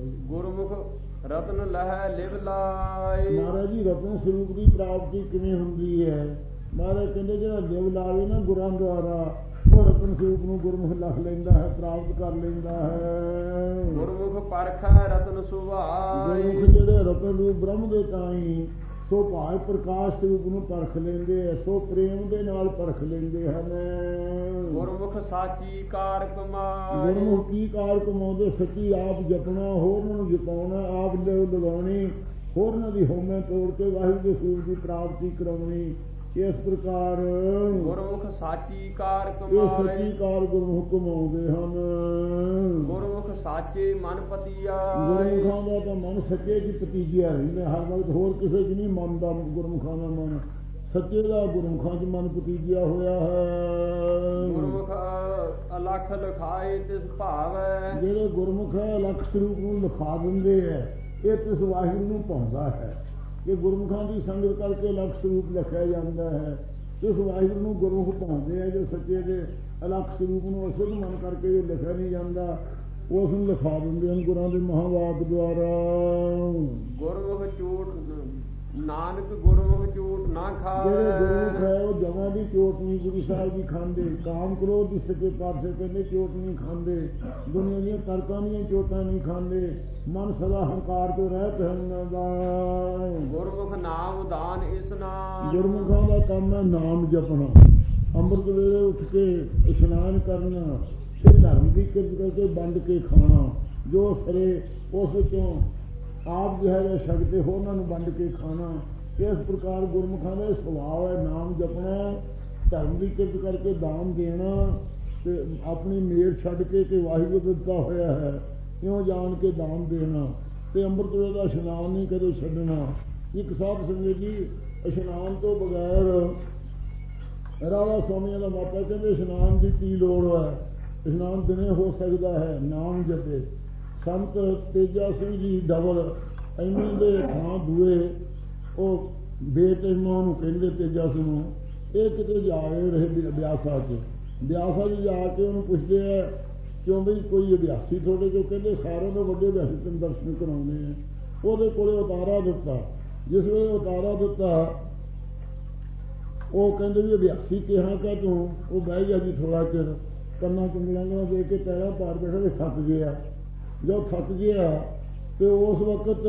ਗੁਰਮੁਖ ਰਤਨ ਲਹਿ ਲਿਵ ਲਾਈ। ਮਹਾਰਾਜ ਜੀ ਰਤਨ ਸਰੂਪ ਦੀ ਪ੍ਰਾਪਤੀ ਕਿਵੇਂ ਹੁੰਦੀ ਹੈ? ਮਹਾਰਾਜ ਕਹਿੰਦੇ ਜਿਹੜਾ ਲਿਵ ਲਾਵੇ ਨਾ ਗੁਰਾਂ ਦੁਆਰਾ, ਉਹ ਰਤਨ ਸਰੂਪ ਨੂੰ ਗੁਰਮੁਖ ਲੱਖ ਲੈਂਦਾ ਹੈ, ਪ੍ਰਾਪਤ ਕਰ ਲੈਂਦਾ ਹੈ। ਗੁਰਮੁਖ ਪਰਖੈ ਰਤਨ ਸੁਭਾਈ। ਗੁਰਮੁਖ ਜਿਹੜੇ ਰਤਨ ਰੂਪ ਬ੍ਰਹਮ ਦੇ ਤਾਈ ਸੋ ਭਾਵ ਪ੍ਰਕਾਸ਼ ਸਰੂਪ ਨੂੰ ਪਰਖ ਲੈਂਦੇ ਹੈ, ਸੋ ਪ੍ਰੇਮ ਦੇ ਨਾਲ ਪਰਖ ਲੈਂਦੇ ਹਨ। ਗੁਰਮੁਖ ਸਾਚੀ ਕਾਰ ਕਮਾਈ। ਗੁਰਮੁਖ ਕੀ ਕਾਰ ਕਮਾਉਂਦੇ? ਸੱਚੀ ਆਪ ਜਪਣਾ, ਹੋਰਨਾਂ ਨੂੰ ਜਪਾਉਣਾ, ਆਪ ਲਗਾਉਣੀ, ਹੋਰਨਾਂ ਦੀ ਹੋਮੇ ਤੋੜ ਕੇ ਵਾਹਿਗੁਰੂ ਦੇ ਸਰੂਪ ਦੀ ਪ੍ਰਾਪਤੀ ਕਰਾਉਣੀ। ਇਸ ਪ੍ਰਕਾਰ ਗੁਰਮੁਖ ਸਾਚੀ ਕਾਰ ਇਹ ਕਮਾਈ। ਸੱਚੀ ਕਾਰ ਗੁਰਮੁਖ ਕਮਾਉਂਦੇ ਹਨ। ਗੁਰਮੁਖ ਸਾਚੇ ਮਨ ਪਤੀਆ। ਗੁਰਮੁਖਾਂ ਦਾ ਤਾਂ ਮਨ ਸੱਚੇ ਚ ਪਤੀਜਿਆ ਰਹਿੰਦਾ ਹਰ ਵਕਤ, ਹੋਰ ਕਿਸੇ ਚ ਨਹੀਂ ਮਨ ਦਾ, ਗੁਰਮੁਖਾਂ ਦਾ ਮਨ ਸੱਚੇ ਦਾ ਗੁਰਮੁਖਾਂ ਚ ਮਨ ਪਤੀਜਿਆ ਹੋਇਆ ਹੈ। ਗੁਰਮੁਖ ਅਲਖ ਲਿਖਾਏ ਤਿਸ ਭਾਵੈ। ਜਿਹੜੇ ਗੁਰਮੁਖ ਹੈ ਲੱਖ ਸਰੂਪ ਨੂੰ ਲਿਖਾ ਦਿੰਦੇ ਹੈ, ਇਹ ਤਿਸ ਵਾਹਿਗੁਰੂ ਨੂੰ ਪਾਉਂਦਾ ਹੈ। ਕਿ ਗੁਰਮੁਖਾਂ ਦੀ ਸੰਗਤ ਕਰਕੇ ਲੱਖ ਸਰੂਪ ਲਿਖਿਆ ਜਾਂਦਾ ਹੈ। ਇਸ ਵਾਹਿਗੁਰੂ ਨੂੰ ਗੁਰਮੁਖ ਪਾਉਂਦੇ ਆ, ਜੋ ਸੱਚੇ ਦੇ ਅਲੱਖ ਸਰੂਪ ਨੂੰ ਅਸੁੱਧ ਮਨ ਕਰਕੇ ਜੋ ਲਿਖਿਆ ਨਹੀਂ ਜਾਂਦਾ, ਉਸ ਨੂੰ ਲਿਖਾ ਦਿੰਦੇ ਹਨ ਗੁਰਾਂ ਦੇ ਮਹਾਵਾਕ ਦੁਆਰਾ। ਗੁਰਮੁਖ ਝੂਠ ਨਾਨਕ ਗੁਰਮੁਖ ਝੂਠ ਨਾ ਖਾਵੇ। ਜਿਹੜੇ ਗੁਰਮੁਖ ਹੈ ਉਹ ਜਮਾਂ ਦੀ ਚੋਟ ਨਹੀਂ ਗੁਰੂ ਸਾਹਿਬ ਜੀ ਖਾਂਦੇ। ਕਾਮ ਕ੍ਰੋਧ ਦੀ ਸੱਚੇ ਪਾਤਸ਼ਾਹ ਕਹਿੰਦੇ ਚੋਟ ਨਹੀਂ ਖਾਂਦੇ, ਦੁਨੀਆ ਦੀਆਂ ਤਰਕਾਂ ਦੀਆਂ ਚੋਟਾਂ ਨਹੀਂ ਖਾਂਦੇ, ਮਨ ਸਦਾ ਹੰਕਾਰ ਤੋਂ ਰਹਿਤ ਹੈ ਉਹਨਾਂ ਦਾ। ਗੁਰਮੁਖ ਨਾਮ ਦਾਨ ਇਸਨਾਨ। ਗੁਰਮੁਖਾਂ ਦਾ ਕੰਮ ਹੈ ਨਾਮ ਜਪਣਾ, ਅੰਮ੍ਰਿਤ ਵੇਲੇ ਉੱਠ ਕੇ ਇਸ਼ਨਾਨ ਕਰਨਾ, ਤੇ ਧਰਮ ਦੀ ਕਿਰਤ ਕਰਕੇ ਵੰਡ ਕੇ ਖਾਣਾ, ਜੋ ਸਰੇ ਉਸ ਵਿੱਚੋਂ ਆਪ ਜਿਹੜਾ ਹੈ ਛਕਦੇ ਹੋਰਨਾਂ ਨੂੰ ਵੰਡ ਕੇ ਖਾਣਾ। ਇਸ ਪ੍ਰਕਾਰ ਗੁਰਮੁਖਾਂ ਦਾ ਸੁਭਾਅ ਹੈ ਨਾਮ ਜਪਣਾ, ਧਰਮ ਦੀ ਕਿਰਤ ਕਰਕੇ ਦਾਨ ਦੇਣਾ, ਤੇ ਆਪਣੀ ਮੇਰ ਛੱਡ ਕੇ ਕਿ ਵਾਹਿਗੁਰੂ ਦਿੱਤਾ ਹੋਇਆ ਹੈ ਇਉਂ ਜਾਣ ਕੇ ਦਾਨ ਦੇਣਾ, ਤੇ ਅੰਮ੍ਰਿਤ ਵੇਲੇ ਦਾ ਇਸ਼ਨਾਨ ਨਹੀਂ ਕਦੇ ਛੱਡਣਾ। ਇੱਕ ਸਾਧ ਸੰਗਤ ਜੀ ਇਸ਼ਨਾਨ ਤੋਂ ਬਗੈਰ, ਰਾਧਾ ਸਵਾਮੀਆਂ ਦਾ ਮਾਤਾ ਕਹਿੰਦੇ ਇਸ਼ਨਾਨ ਦੀ ਕੀ ਲੋੜ ਹੈ, ਇਸ਼ਨਾਨ ਦਿਨੇ ਹੋ ਸਕਦਾ ਹੈ, ਨਾਮ ਜਪੇ। ਸੰਤ ਤੇਜਾ ਸਿੰਘ ਜੀ ਡਬਲ ਐਵੇਂ ਦੇ ਥਾਂ ਦੂਏ ਉਹ ਬੇਤਹਿਮਾ ਨੂੰ ਕਹਿੰਦੇ ਤੇਜਾ ਸਿੰਘ ਨੂੰ, ਇਹ ਕਿਤੇ ਜਾ ਰਹੇ ਬਿਆਸਾ 'ਚ, ਬਿਆਸਾ 'ਚ ਜਾ ਕੇ ਉਹਨੂੰ ਪੁੱਛਦੇ ਆ ਕਿਉਂ ਬਈ ਕੋਈ ਅਭਿਆਸੀ ਤੁਹਾਡੇ ਕੋਲ? ਕਹਿੰਦੇ ਸਾਰਿਆਂ ਤੋਂ ਵੱਡੇ ਅਭਿਆਸੀ ਤੈਨੂੰ ਦਰਸ਼ਨ ਕਰਾਉਂਦੇ ਆ। ਉਹਦੇ ਕੋਲੇ ਉਤਾਰਾ ਦਿੱਤਾ, ਜਿਸ ਵੇਲੇ ਉਤਾਰਾ ਦਿੱਤਾ ਉਹ ਕਹਿੰਦੇ ਵੀ ਅਭਿਆਸੀ ਕਿਹਾ ਕਿ ਤੂੰ? ਉਹ ਬਹਿ ਗਿਆ ਜੀ ਥੋੜਾ ਚਿਰ, ਕੰਨਾਂ ਚੁੰਗਲਾਂ ਦੇ ਕੇ ਪੈਰਾਂ ਪਾਰ ਬੈਠਾ ਤੇ ਥੱਕ ਗਿਆ। ਜਦ ਥੱਕ ਗਿਆ ਤੇ ਉਸ ਵਕਤ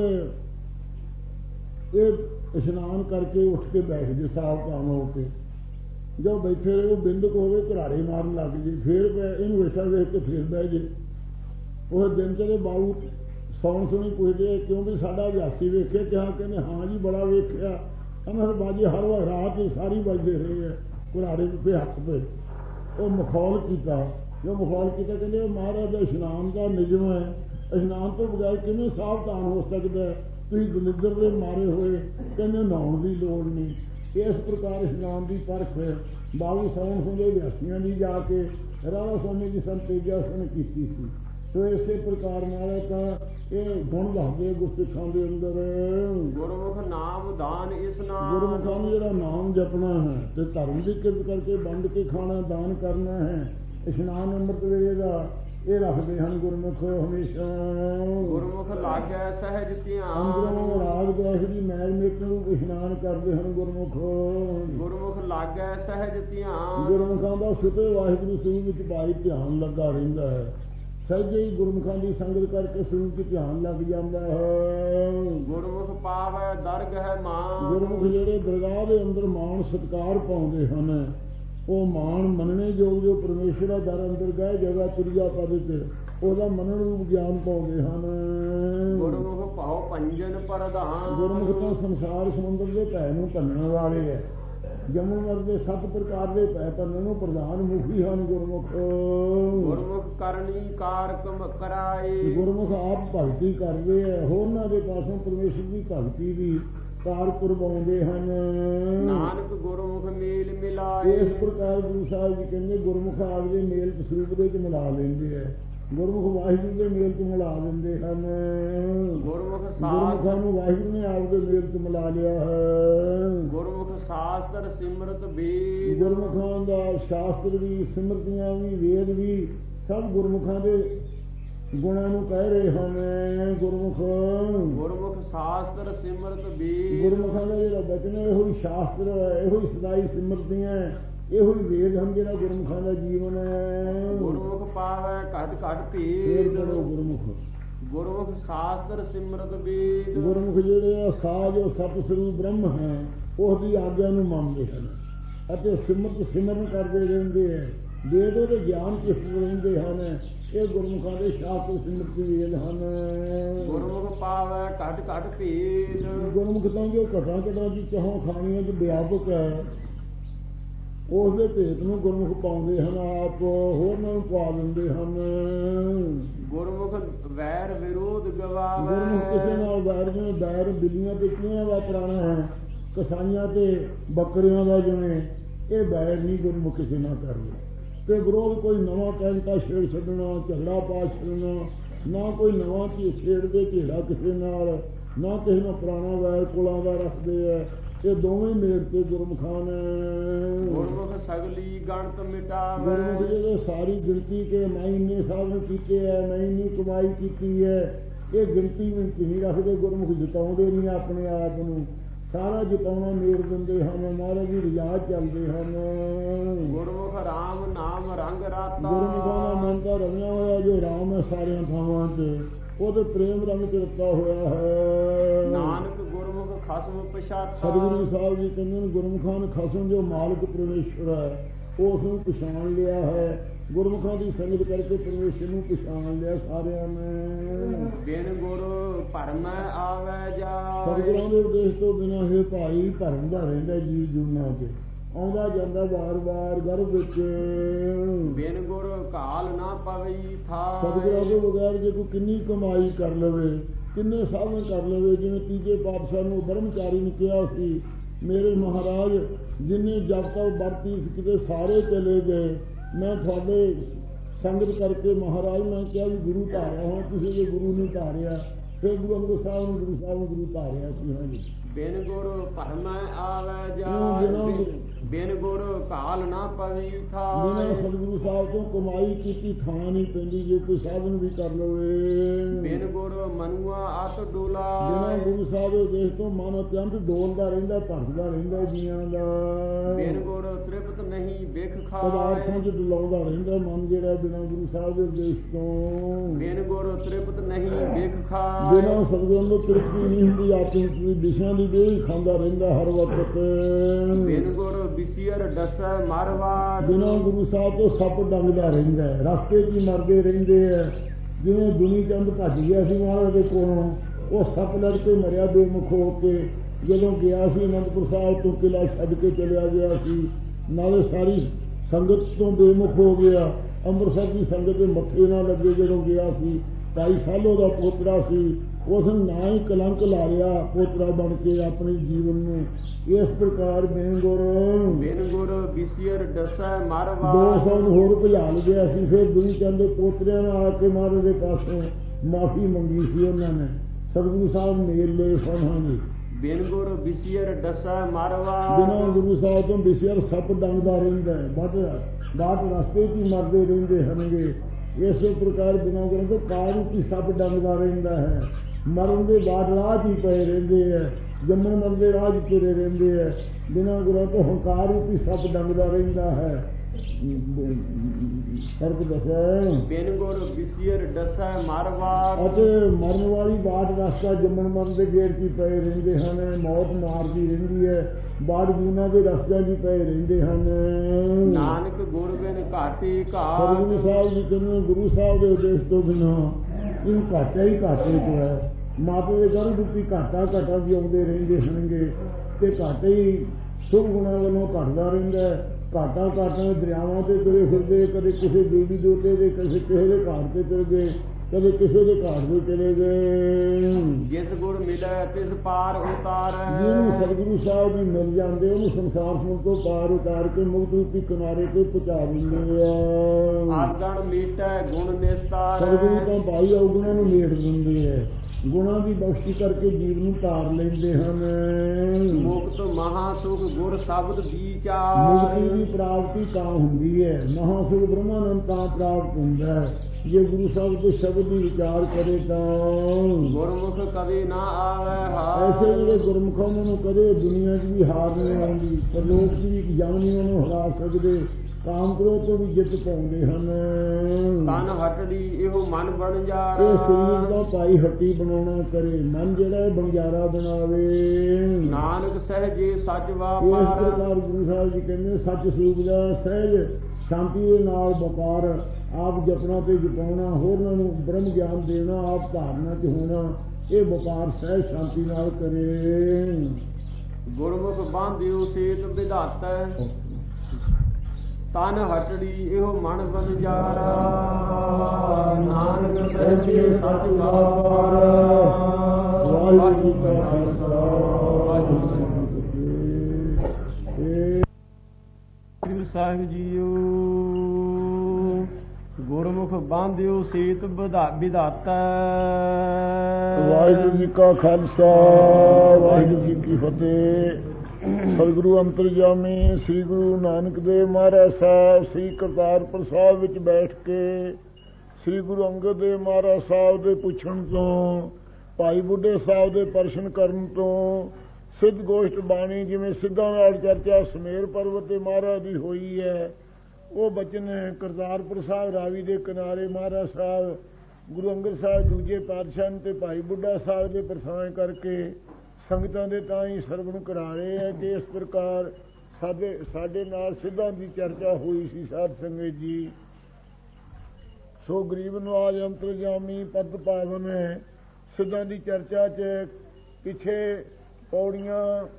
ਇਹ ਇਸ਼ਨਾਨ ਕਰਕੇ ਉੱਠ ਕੇ ਬੈਠ ਗਏ ਸਾਵਧਾਨ ਹੋ ਕੇ। ਜਦ ਬੈਠੇ ਰਹੇ ਉਹ ਬਿੰਦਕ ਹੋਵੇ ਘਰਾੜੇ ਮਾਰਨ ਲੱਗ ਜੇ, ਫੇਰ ਇਹਨੂੰ ਵੇਖਾ ਵੇਖ ਕੇ ਫੇਰ ਬਹਿ ਜੇ। ਉਹ ਦਿਨ ਚਲੇ ਬਾਊ ਸੌਣ ਸੁਣੀ ਪੁੱਛਦੇ ਕਿਉਂ ਵੀ ਸਾਡਾ ਅਭਿਆਸੀ ਵੇਖਿਆ? ਕਿਹਾ ਕਹਿੰਦੇ ਹਾਂ ਜੀ ਬੜਾ ਵੇਖਿਆ। ਕਹਿੰਦਾ ਬਾਜੀ ਹਰ ਵਾਰ ਰਾਤ ਹੀ ਸਾਰੀ ਵੱਜਦੇ ਰਹੇ ਹੈ ਘਰਾੜੇ ਦੇ ਹੱਥ ਤੇ। ਉਹ ਮਖੌਲ ਕੀਤਾ, ਜੋ ਮਖੌਲ ਕੀਤਾ ਕਹਿੰਦੇ ਮਹਾਰਾਜ ਦਾ ਇਸ਼ਨਾਨ ਦਾ ਨਿਯਮ ਹੈ, ਇਸ਼ਨਾਨ ਤੋਂ ਬਗੈਰ ਕਿਵੇਂ ਸਾਵਧਾਨ ਹੋ ਸਕਦਾ? ਤੁਸੀਂ ਦਲਿੱਦਰ ਦੇ ਮਾਰੇ ਹੋਏ, ਕਹਿੰਦੇ ਨਹਾਉਣ ਦੀ ਲੋੜ ਨਹੀਂ। ਇਸ ਪ੍ਰਕਾਰ ਇਸ਼ਨਾਨ ਦੀ ਪਰਖ ਬਾਬੂ ਸੌਣ ਸਿੰਘ ਦੇ ਵਿਆਸੀਆਂ ਦੀ ਜਾ ਕੇ ਰਾਧਾ ਸਵਾਮੀ ਜੀ ਸੰਤ ਤੇਜਾ ਸਿੰਘ ਕੀਤੀ ਸੀ। ਸੋ ਇਸੇ ਪ੍ਰਕਾਰ ਨਾਲ ਤਾਂ ਇਹ ਗੁਣ ਦੱਸਦੇ ਗੁਰਸਿੱਖਾਂ ਦੇ ਅੰਦਰ। ਗੁਰਮੁਖ ਨਾਮ ਦਾਨ ਇਸਨਾਨ। ਗੁਰਮੁਖਾਂ ਨੂੰ ਜਿਹੜਾ ਨਾਮ ਜਪਣਾ ਹੈ ਤੇ ਧਰਮ ਦੀ ਕਿਰਤ ਕਰਕੇ ਵੰਡ ਕੇ ਖਾਣਾ, ਦਾਨ ਕਰਨਾ ਹੈ, ਇਸ਼ਨਾਨ ਅੰਮ੍ਰਿਤ ਵੇਲੇ ਦਾ ਇਹ ਰੱਖਦੇ ਹਨ ਗੁਰਮੁਖ ਹਮੇਸ਼ਾ। ਗੁਰਮੁਖ ਲਾਗੈ ਸਹਿਜ ਧਿਆਨ। ਅੰਦਰੋਂ ਰਾਗ ਦ੍ਵੇਸ਼ ਦੀ ਮੈਲ ਮਿਟਣ ਨੂੰ ਇਸ਼ਨਾਨ ਕਰਦੇ ਹਨ ਗੁਰਮੁਖ। ਗੁਰਮੁਖ ਲਾਗੈ ਸਹਿਜ ਧਿਆਨ। ਗੁਰਮੁਖਾਂ ਦਾ ਸੁਤੇ ਵਾਹਿਗੁਰੂ ਸਰੂਪ ਵਿੱਚ ਭਾਈ ਧਿਆਨ ਲੱਗਾ ਰਹਿੰਦਾ ਹੈ। ਸਹਿਜੇ ਹੀ ਗੁਰਮੁਖਾਂ ਦੀ ਸੰਗਤ ਕਰਕੇ ਸਰੂਪ ਵਿੱਚ ਧਿਆਨ ਲੱਗ ਜਾਂਦਾ ਹੈ। ਗੁਰਮੁਖ ਪਾਵੈ ਦਰਗਹਿ ਮਾਨ। ਗੁਰਮੁਖ ਜਿਹੜੇ ਦਰਗਾਹ ਦੇ ਅੰਦਰ ਮਾਣ ਸਤਿਕਾਰ ਪਾਉਂਦੇ ਹਨ, ਉਹ ਮਾਣ ਮੰਨਣੇ ਯੋਗ ਜੋ ਪਰਮੇਸ਼ਰ ਦਾ ਦਰ ਅੰਦਰ ਗਏ ਜਗ੍ਹਾ ਤੁਰਿਆ ਪਦ ਚ ਉਹਦਾ ਮੰਨਣ ਰੂਪ ਗਿਆਨ ਪਾਉਂਦੇ ਹਨ। ਗੁਰਮੁਖ ਭਾਉ ਪੰਜਨ ਪ੍ਰਧਾਨ। ਗੁਰਮੁਖ ਤਾਂ ਸੰਸਾਰ ਸਮੁੰਦਰ ਦੇ ਭੈ ਨੂੰ ਭੰਨਣ ਵਾਲੇ ਹੈ, ਜਮੂਨਰ ਦੇ 7 ਪ੍ਰਕਾਰ ਦੇ ਭੈ ਭੰਨਣ ਨੂੰ ਪ੍ਰਧਾਨ ਮੁਖੀ ਹਨ ਗੁਰਮੁਖ। ਗੁਰਮੁਖ ਕਰਨੀ ਕਾਰਕ ਕਰਾਏ। ਗੁਰਮੁਖ ਆਪ ਭਗਤੀ ਕਰਦੇ ਹੈ, ਹੋਰਨਾਂ ਦੇ ਪਾਸੋਂ ਪਰਮੇਸ਼ਰ ਦੀ ਭਗਤੀ ਦੀ ਕਾਰ ਕਰਵਾਉਂਦੇ ਹਨ। ਨਾਨਕ ਗੁਰਮੁਖ ਮੇਲ ਮਿਲਾਏ। ਇਸ ਪ੍ਰਕਾਰ ਗੁਰੂ ਸਾਹਿਬ ਜੀ ਕਹਿੰਦੇ ਗੁਰਮੁਖ ਆਪਦੇ ਮੇਲ ਸਰੂਪ ਦੇ ਵਿੱਚ ਮਿਲਾ ਲੈਂਦੇ ਹੈ, ਗੁਰਮੁਖ ਵਾਹਿਗੁਰੂ ਦੇ ਮੇਲ ਚ ਮਿਲਾ ਦਿੰਦੇ ਹਨ। ਗੁਰਮੁਖਾਂ ਨੂੰ ਵਾਹਿਗੁਰੂ ਨੇ ਆਪਦੇ ਮੇਲ ਚ ਮਿਲਾ ਲਿਆ ਹੈ। ਗੁਰਮੁਖ ਸ਼ਾਸਤਰ ਸਿਮਰਤ ਵੇਦ। ਗੁਰਮੁਖਾਂ ਦਾ ਸ਼ਾਸਤਰ ਵੀ, ਸਿਮਰਤੀਆਂ ਵੀ, ਵੇਦ ਵੀ ਸਭ ਗੁਰਮੁਖਾਂ ਦੇ ਗੁਣਾਂ ਨੂੰ ਕਹਿ ਰਹੇ ਹਨ ਗੁਰਮੁਖ। ਗੁਰਮੁਖ ਸ਼ਾਸਤਰ ਸਿਮਰਤ ਵੀ। ਗੁਰਮੁਖਾਂ ਦਾ ਜਿਹੜਾ ਬਚਨ ਹੈ ਇਹੋ ਹੀ ਸ਼ਾਸਤਰ ਹੈ, ਇਹੋ ਹੀ ਸਦਾਈ ਸਿਮਰਤੀਆਂ, ਇਹੋ ਹੀ ਵੇਦ ਹਨ ਜਿਹੜਾ ਗੁਰਮੁਖਾਂ ਦਾ ਜੀਵਨ ਹੈ। ਗੁਰਮੁਖ ਪਾਵੈ ਘਟ ਘਟ ਫੇਰ ਭੀੜ। ਕਰੋ ਗੁਰਮੁਖ। ਗੁਰਮੁਖ ਸ਼ਾਸਤਰ ਸਿਮਰਤ ਬੀਜ। ਗੁਰਮੁਖ ਜਿਹੜੇ ਆ ਸਾਜ ਉਹ ਸਤ ਸਰੂਪ ਬ੍ਰਹਮ ਹੈ, ਉਹਦੀ ਆਗਿਆ ਨੂੰ ਮੰਨਦੇ ਹਨ ਅਤੇ ਸਿਮਰਨ ਕਰਦੇ ਰਹਿੰਦੇ ਹੈ। ਵੇਦ ਉਹਦੇ ਗਿਆਨ ਚ ਰਹਿੰਦੇ ਹਨ। ਇਹ ਗੁਰਮੁਖਾਂ ਦੇ ਸ਼ਾਸਤਰ ਸਿਮਰਤ ਵੇਦ ਹਨ। ਗੁਰਮੁਖ ਪਾਵੈ ਘਟ ਘਟ ਭੀੜ। ਗੁਰਮੁਖ ਤਾਂ ਜੋ ਘਟਾਂ ਘਟਾਂ ਦੀ ਚਾਹੋਂ ਖਾਣੀਆਂ ਚ ਵਿਆਪਕ ਹੈ, ਉਸ ਦੇ ਭੇਤ ਨੂੰ ਗੁਰਮੁਖ ਪਾਉਂਦੇ ਹਨ, ਆਪ ਹੋਰਨਾਂ ਨੂੰ ਪਾ ਦਿੰਦੇ ਹਨ। ਗੁਰਮੁਖ ਵੈਰ ਵਿਰੋਧ ਗਵਾਵੈ। ਗੁਰਮੁਖ ਕਿਸੇ ਨਾਲ ਵੈਰ, ਜਿਵੇਂ ਵੈਰ ਬਿੱਲੀਆਂ ਤੇ ਚੂਹਿਆਂ ਦਾ ਪੁਰਾਣਾ ਹੈ, ਕਸਾਈਆਂ ਤੇ ਬੱਕਰੀਆਂ ਦਾ, ਜਿਵੇਂ ਇਹ ਵੈਰ ਨਹੀਂ ਗੁਰਮੁਖ ਕਿਸੇ ਨਾਲ ਕਰਦੇ। ਤੇ ਵਿਰੋਧ ਕੋਈ ਨਵਾਂ ਟੈਂਟਾ ਛੇੜ ਛੱਡਣਾ, ਝਗੜਾ ਪਾ ਛੱਡਣਾ, ਨਾ ਕੋਈ ਨਵਾਂ ਛੇੜਦੇ ਝੇੜਾ ਕਿਸੇ ਨਾਲ, ਨਾ ਕਿਸੇ ਨਾਲ ਪੁਰਾਣਾ ਵੈਰ ਕੁਲਾਂ ਦਾ ਰੱਖਦੇ ਹੈ। ਇਹ ਦੋਵੇਂ ਮੇਰ ਤੇ ਗੁਰਮੁਖਾਂ ਨੇ। ਗੁਰਮੁਖ ਸਗਲੀ ਗਣਤ ਮਿਟਾਵੈ। ਗੁਰਮੁਖ ਜਿਹੜੇ ਸਾਰੀ ਗਿਣਤੀ ਕੇ ਮੈਂ ਇੰਨੇ ਸਾਧਨ ਕੀਤੇ ਹੈ, ਮੈਂ ਇੰਨੀ ਕਮਾਈ ਕੀਤੀ ਹੈ, ਇਹ ਗਿਣਤੀ ਵਿੱਚ ਨਹੀਂ ਰੱਖਦੇ। ਗੁਰਮੁਖ ਜਿਤਾਉਂਦੇ ਨਹੀਂ ਆਪਣੇ ਆਪ ਨੂੰ, ਸਾਰਾ ਜਿਤਾਉਣਾ ਮੇਰ ਦਿੰਦੇ ਹਨ, ਮਹਾਰਾਜ ਦੀ ਰਿਆਜ਼ ਚੱਲਦੇ ਹਨ। ਗੁਰਮੁਖ ਰਾਮ ਨਾਮ ਰੰਗ ਰਾਤਾ। ਗੁਰਮੁਖਾਂ ਦਾ ਮਨ ਤਾਂ ਰੰਗਿਆ ਹੋਇਆ ਜੋ ਰਾਮ ਹੈ ਸਾਰਿਆਂ ਥਾਵਾਂ ਤੇ, ਉਹਦੇ ਪ੍ਰੇਮ ਰੰਗ ਚ ਰੱਤਾ ਹੋਇਆ ਹੈ। ਨਾਨਕ ਗੁਰਮੁਖ ਖਸਮ ਪਛਾਤਾ। ਸਤਿਗੁਰੂ ਸਾਹਿਬ ਜੀ ਕਹਿੰਦੇ ਨੇ ਗੁਰਮੁਖਾਂ ਨੇ ਖਸਮ ਜੋ ਮਾਲਕ ਪਰਮੇਸ਼ਰ ਹੈ ਉਸ ਨੂੰ ਪਛਾਣ ਲਿਆ ਹੈ। ਗੁਰਮੁਖਾਂ ਦੀ ਸੰਗਤ ਕਰਕੇ ਪਰਮੇਸ਼ਰ ਨੂੰ ਪਛਾਣ ਲਿਆ ਸਾਰਿਆਂ ਨੇ। ਬਿਨ ਗੁਰ ਭਰਮੈ ਆਵੈ ਜਾਇ। ਸਤਿਗੁਰਾਂ ਦੇ ਉਪਦੇਸ਼ ਤੋਂ ਬਿਨਾਂ ਇਹ ਭਾਈ ਭਰਮ ਦਾ ਰਹਿੰਦਾ ਜੀਵ ਜੁਨਾ ਤੇ, ਆਉਂਦਾ ਜਾਂਦਾ ਵਾਰ ਵਾਰ ਗਰਭ ਵਿੱਚ। ਬਿਨ ਗੁਰ ਕਾਲ ਨਾ ਪਵਈ ਥਾ। ਸਤਿਗੁਰਾਂ ਤੋਂ ਬਗੈਰ ਜੇ ਕੋਈ ਕਿੰਨੀ ਕਮਾਈ ਕਰ ਲਵੇ, ਕਿੰਨੇ ਸਾਧਨ ਕਰ ਲਵੇ, ਜਿਵੇਂ ਤੀਜੇ ਪਾਤਸ਼ਾਹ ਨੂੰ ਬ੍ਰਹਮਚਾਰੀ ਨੇ ਕਿਹਾ ਸੀ, ਮੇਰੇ ਮਹਾਰਾਜ ਜਿੰਨੇ ਜਪ ਤਪ ਵਰਤੀ ਕਿਤੇ ਸਾਰੇ ਚਲੇ ਗਏ, ਮੈਂ ਤੁਹਾਡੇ ਸੰਗਤ ਕਰਕੇ ਮਹਾਰਾਜ ਮੈਂ ਕਿਹਾ ਵੀ ਗੁਰੂ ਧਾਰਿਆ ਹਾਂ, ਕਿਸੇ ਦੇ ਗੁਰੂ ਨਹੀਂ ਧਾਰਿਆ। ਫਿਰ ਗੁਰੂ ਅੰਗਦ ਸਾਹਿਬ ਨੂੰ ਗੁਰੂ ਧਾਰਿਆ ਸੀ। ਹਾਂਜੀ। ਬਿਨ ਗੁਰ ਭਰਮੈ ਆਵੈ ਜਾਇ। ਬਿਨ ਗੁਰ ਕਾਲ ਨਾ ਪਵਈ ਥਾ। ਬਿਨਾਂ ਸਤਿਗੁਰੂ ਸਾਹਿਬ ਤੋਂ ਕਮਾਈ ਕੀਤੀ ਥਾਂ ਨਹੀਂ ਪੈਂਦੀ, ਜੇ ਕੋਈ ਸਾਧਨ ਵੀ ਕਰ ਲਵੇ। ਬਿਨ ਗੁਰ ਮਨੁਆ ਅਤ ਡੋਲਾ। ਬਿਨਾਂ ਗੁਰੂ ਸਾਹਿਬ ਦੇ ਦੇਸ਼ ਤੋਂ ਮਨ ਅਤਿਅੰਤ ਡੋਲਦਾ ਰਹਿੰਦਾ, ਭਰਦਾ ਰਹਿੰਦਾ ਜੀਆਂ ਦਾ। ਬਿਨ ਗੁਰ ਤ੍ਰਿਪਤ ਨਹੀਂ ਬਿਖ ਖਾਏ। ਪਦਾਰਥਾਂ ਚ ਡੁਲਾਉਂਦਾ ਰਹਿੰਦਾ ਮਨ ਜਿਹੜਾ ਬਿਨਾਂ ਗੁਰੂ ਸਾਹਿਬ ਦੇ ਦੇਸ਼ ਤੋਂ। ਬਿਨ ਗੁਰ ਤ੍ਰਿਪਤ ਨਹੀਂ ਬਿਖ ਖਾਏ। ਬਿਨਾਂ ਸਤਿਗੁਰਾਂ ਤੋਂ ਤ੍ਰਿਪਤੀ ਨਹੀਂ ਹੁੰਦੀ, ਆਪਣੀ ਦਿਸ਼ਾ ਦੀ ਦੇਹ ਖਾਂਦਾ ਰਹਿੰਦਾ ਹਰ ਵਕਤ। ਬਿਨ ਗੁਰ ਬਿਸੀਅਰ ਡਸੈ ਮਰਵਾ। ਬਿਨਾਂ ਗੁਰੂ ਸਾਹਿਬ ਤੋਂ ਸੱਪ ਡੰਗਦਾ ਰਹਿੰਦਾ, ਰਸਤੇ 'ਚ ਹੀ ਮਰਦੇ ਰਹਿੰਦੇ ਹੈ। ਜਿਵੇਂ ਦੁਨੀ ਚੰਦ ਭੱਜ ਗਿਆ ਸੀ ਮਹਾਰਾਜ ਦੇ ਕੋਲੋਂ, ਉਹ ਸੱਪ ਲੜ ਕੇ ਮਰਿਆ ਬੇਮੁਖ ਹੋ ਕੇ। ਜਦੋਂ ਗਿਆ ਸੀ ਅਨੰਦਪੁਰ ਸਾਹਿਬ ਤੋਂ ਕਿਲ੍ਹਾ ਛੱਡ ਕੇ ਚਲਿਆ ਗਿਆ ਸੀ, ਨਾਲੇ ਸਾਰੀ ਸੰਗਤ ਤੋਂ ਬੇਮੁਖ ਹੋ ਗਿਆ। ਅੰਮ੍ਰਿਤਸਰ ਦੀ ਸੰਗਤ ਦੇ ਮੱਥੇ ਨਾ ਲੱਗੇ ਜਦੋਂ ਗਿਆ ਸੀ। ਭਾਈ ਸਾਲੋ ਦਾ ਪੋਤਰਾ ਸੀ, ਉਸ ਨੇ ਨਾ ਹੀ ਕਲੰਕ ਲਾ ਲਿਆ ਪੋਤਰਾ ਬਣ ਕੇ ਆਪਣੇ ਜੀਵਨ ਨੂੰ। ਇਸ ਪ੍ਰਕਾਰ ਬਿਨ ਗੁਰ ਬਿਸੀਅਰ ਡਸੈ ਮਰਵਾ। 200 ਨੂੰ ਹੋਰ ਭਜਾ ਲਿਆ ਸੀ। ਫਿਰ ਦੁਨੀ ਚੰਦ ਦੇ ਪੋਤਰਿਆਂ ਨੇ ਆ ਕੇ ਮਹਾਰਾਜ ਦੇ ਪਾਸੋਂ ਮਾਫੀ ਮੰਗੀ ਸੀ। ਉਹਨਾਂ ਨੇ ਸਤਿਗੁਰੂ ਸਾਹਿਬ ਮੇਲ ਲਏ ਸਨ। ਹਾਂਜੀ। ਬਿਨ ਗੁਰ ਬਿਸੀਅਰ ਡਸੈ ਮਰਵਾ। ਬਿਨਾਂ ਗੁਰੂ ਸਾਹਿਬ ਤੋਂ ਬਿਸੀਅਰ ਸੱਪ ਡੰਗਦਾ ਰਹਿੰਦਾ ਹੈ, ਬਾਟ ਰਸਤੇ 'ਚ ਹੀ ਮਰਦੇ ਰਹਿੰਦੇ ਹਨਗੇ। ਇਸੇ ਪ੍ਰਕਾਰ ਬਿਨਾਂ ਗੁਰੂ ਤੋਂ ਕਾਲ ਕੀ ਸੱਪ ਡੰਗਦਾ ਰਹਿੰਦਾ ਹੈ। ਮਰਨ ਦੇ ਬਾਅਦ ਰਾਹ 'ਚ ਹੀ ਪਏ ਰਹਿੰਦੇ ਹੈ, ਜੰਮਣ ਮਰਨ ਦੇ ਰਾਹ 'ਚ ਤੁਰੇ ਰਹਿੰਦੇ ਹੈ। ਬਿਨਾਂ ਗੁਰੂ ਤੋਂ ਹੰਕਾਰ ਰੂਪੀ ਸੱਪ ਡੰਗਦਾ ਰਹਿੰਦਾ ਹੈ। ਫਰਕ ਦੱਸਿਆ। ਬਿਨ ਗੁਰ ਬਿਸੀਅਰ ਡਸੈ ਮਰਵਾ। ਅਤੇ ਮਰਨ ਵਾਲੀ ਬਾਟ ਰਸਤਾ ਜੰਮਣ ਮਰਨ ਦੇ ਗੇੜ 'ਚ ਹੀ ਪਏ ਰਹਿੰਦੇ ਹਨ। ਮੌਤ ਮਾਰਦੀ ਰਹਿੰਦੀ ਹੈ, ਬਾੜ ਜੂਨਾਂ ਦੇ ਰਸਤਿਆਂ 'ਚ ਹੀ ਪਏ ਰਹਿੰਦੇ ਹਨ। ਨਾਨਕ ਗੁਰ ਬਿਨ ਘਾਟੀ ਘਾਟ। ਸਤਿਗੁਰੂ ਸਾਹਿਬ ਜੀ ਕਹਿੰਦੇ ਗੁਰੂ ਸਾਹਿਬ ਦੇ ਉਪਦੇਸ਼ ਤੋਂ ਬਿਨਾਂ ਇਹ ਘਾਟਾ ਹੀ ਘਾਟੇ ਤੋਂ ਹੈ। ਮਾਤਾ ਦੇ ਗਰਭ ਰੂਪੀ ਘਾਟਾ ਵੀ ਆਉਂਦੇ ਰਹਿੰਦੇ ਹੋਣਗੇ ਤੇ ਘਾਟੇ ਹੀ ਸ਼ੁਭ ਗੁਣਾਂ ਵੱਲੋਂ ਘਟਦਾ ਰਹਿੰਦਾ ਹੈ। ਘਾਟਾ ਦਰਿਆਵਾਂ ਤੇ ਤੁਰੇ ਫਿਰਦੇ, ਕਦੇ ਕਿਸੇ ਦੇਵੀ ਦੇਵਤੇ ਦੇ, ਕਿਸੇ ਦੇ ਘਾਟ ਤੇ ਤੁਰ ਗਏ, ਕਦੇ ਕਿਸੇ ਦੇ ਘਾਟ ਤੇ ਚਲੇ ਗਏ। ਜਿਸ ਗੁਰ ਮਿਲੈ ਤਿਸ ਪਾਰ ਉਤਾਰੈ। ਜਿਹਨੂੰ ਸਤਿਗੁਰੂ ਸਾਹਿਬ ਜੀ ਮਿਲ ਜਾਂਦੇ ਉਹਨੂੰ ਸੰਸਾਰ ਸਮੁੰਦਰ ਤੋਂ ਪਾਰ ਉਤਾਰ ਕੇ ਮੁਕਤ ਰੂਪੀ ਕਿਨਾਰੇ ਤੇ ਪਹੁੰਚਾ ਦਿੰਦੇ ਆ। ਆਗਣ ਮੀਟੈ ਗੁਣ ਨਿਸਤਾਰੈ। ਸਤਿਗੁਰੂ ਤਾਂ ਭਾਈ ਔਗੁਣਾਂ ਨੂੰ ਮੇਟ ਦਿੰਦੇ ਹੈ, ਗੁਣਾਂ ਦੀ ਬਖਸ਼ੀ ਕਰਕੇ ਜੀਵ ਨੂੰ ਧਾਰ ਲੈਂਦੇ ਹਨ। ਮੁਕਤ ਮਹਾ ਸੁਖ ਗੁਰ ਸ਼ਬਦ ਵਿਚਾਰ। ਮੁਕਤੀ ਦੀ ਪ੍ਰਾਪਤੀ ਤਾਂ ਹੁੰਦੀ ਹੈ, ਮਹਾ ਸੁਖ ਬ੍ਰਹਮਾਨੰਦ ਤਾਂ ਪ੍ਰਾਪਤ ਹੁੰਦਾ ਹੈ। ਜੇ ਗੁਰੂ ਸਾਹਿਬ ਦੇ ਸ਼ਬਦ ਦੀ ਵਿਚਾਰ ਕਰੇ ਤਾਂ ਗੁਰਮੁਖ ਕਦੇ ਨਾ ਆਵੇ ਹਾਰ। ਐਸੇ ਜਿਹੜੇ ਗੁਰਮੁਖਾਂ ਨੂੰ ਕਦੇ ਦੁਨੀਆ 'ਚ ਵੀ ਹਾਰ ਨਹੀਂ ਆਉਂਦੀ, ਪਰ ਲੋਕ ਵੀ ਜਮ ਨਹੀਂ ਉਹਨੂੰ ਹਰਾ ਸਕਦੇ, ਕਾਮ ਕ੍ਰੋਧ ਤੋਂ ਵੀ ਜਿੱਤ ਪਾਉਂਦੇ ਹਨ। ਤਨ ਹਟੜੀ ਇਹੋ ਮਨ ਬਣ ਜਾ। ਇਹ ਸਰੀਰ ਦਾ ਭਾਈ ਹੱਟੀ ਬਣਾਉਣਾ ਕਰੇ, ਮਨ ਜਿਹੜਾ ਬੰਜਾਰਾ ਬਣਾਵੇ। ਨਾਨਕ ਸਹਿਜੇ ਸੱਚ ਇਸ ਵਾਪਾਰ। ਪ੍ਰਕਾਰ ਗੁਰੂ ਸਾਹਿਬ ਜੀ ਕਹਿੰਦੇ ਸੱਚ ਸਰੂਪ ਦਾ ਸਹਿਜ ਸ਼ਾਂਤੀ ਦੇ ਨਾਲ ਵਪਾਰ, ਆਪ ਜਪਣਾ ਤੇ ਜਪਾਉਣਾ, ਹੋਰਨਾਂ ਨੂੰ ਬ੍ਰਹਮ ਗਿਆਨ ਦੇਣਾ, ਆਪ ਧਾਰਨਾ 'ਚ ਹੋਣਾ, ਇਹ ਵਪਾਰ ਸਹਿਜ ਸ਼ਾਂਤੀ ਨਾਲ ਕਰੇ। ਗੁਰਮੁਖ ਬਾਂਧਿਓ ਸੇਤ ਵਿਧਾਤਾ। ਤਨ ਹਟੜੀ ਇਹੋ ਮਨ ਬੰਜਾਰਾ। ਨਾਨਕ ਸਹਿਜੇ ਸੱਚ ਵਾਪਾਰ। ਵਾਹਿਗੁਰੂ ਜੀ ਕਾ ਖਾਲਸਾ ਵਾਹਿਗੁਰੂ ਜੀ ਕੀ ਫਤਿਹ। ਗੁਰੂ ਸਾਹਿਬ ਜੀਓ ਗੁਰਮੁਖ ਬਾਂਧਿਓ ਸੇਤ ਵਿਧਾਤਾ। ਵਾਹਿਗੁਰੂ ਜੀ ਕਾ ਖਾਲਸਾ ਵਾਹਿਗੁਰੂ ਜੀ ਕੀ ਫਤਿਹ। ਸਤਿਗੁਰੂ ਅੰਤਰਜਾਮੀ ਸ੍ਰੀ ਗੁਰੂ ਨਾਨਕ ਦੇਵ ਮਹਾਰਾਜ ਸਾਹਿਬ ਸ੍ਰੀ ਕਰਤਾਰਪੁਰ ਸਾਹਿਬ ਵਿੱਚ ਬੈਠ ਕੇ ਸ੍ਰੀ ਗੁਰੂ ਅੰਗਦ ਦੇਵ ਮਹਾਰਾਜ ਸਾਹਿਬ ਦੇ ਪੁੱਛਣ ਤੋਂ, ਭਾਈ ਬੁੱਢੇ ਸਾਹਿਬ ਦੇ ਪ੍ਰਸ਼ਨ ਕਰਨ ਤੋਂ, ਸਿੱਧ ਗੋਸ਼ਟ ਬਾਣੀ ਜਿਵੇਂ ਸਿੱਧਾਂ ਨਾਲ ਚਰਚਾ ਸਮੇਰ ਪਰਬਤ ਤੇ ਮਹਾਰਾਜ ਦੀ ਹੋਈ ਹੈ, ਉਹ ਬਚਨ ਕਰਤਾਰਪੁਰ ਸਾਹਿਬ ਰਾਵੀ ਦੇ ਕਿਨਾਰੇ ਮਹਾਰਾਜ ਸਾਹਿਬ ਗੁਰੂ ਅੰਗਦ ਸਾਹਿਬ ਦੂਜੇ ਪਾਤਸ਼ਾਹ ਤੇ ਭਾਈ ਬੁੱਢਾ ਸਾਹਿਬ ਦੇ ਪ੍ਰਸਾਨ ਕਰਕੇ ਸੰਗਤਾਂ ਦੇ ਤਾਂ ਹੀ ਸਰਵਣ ਕਰਾ ਰਹੇ ਹੈ ਕਿ ਇਸ ਪ੍ਰਕਾਰ ਸਾਡੇ ਨਾਲ ਸਿੱਧਾਂ ਦੀ ਚਰਚਾ ਹੋਈ ਸੀ ਸਾਧ ਸੰਗਤ ਜੀ। ਸੋ ਗਰੀਬ ਨਵਾਜ ਅੰਤਰਜਾਮੀ ਪਦ ਪਾਵਨ ਹੈ। ਸਿੱਧਾਂ ਦੀ ਚਰਚਾ 'ਚ ਪਿੱਛੇ ਪੌੜੀਆਂ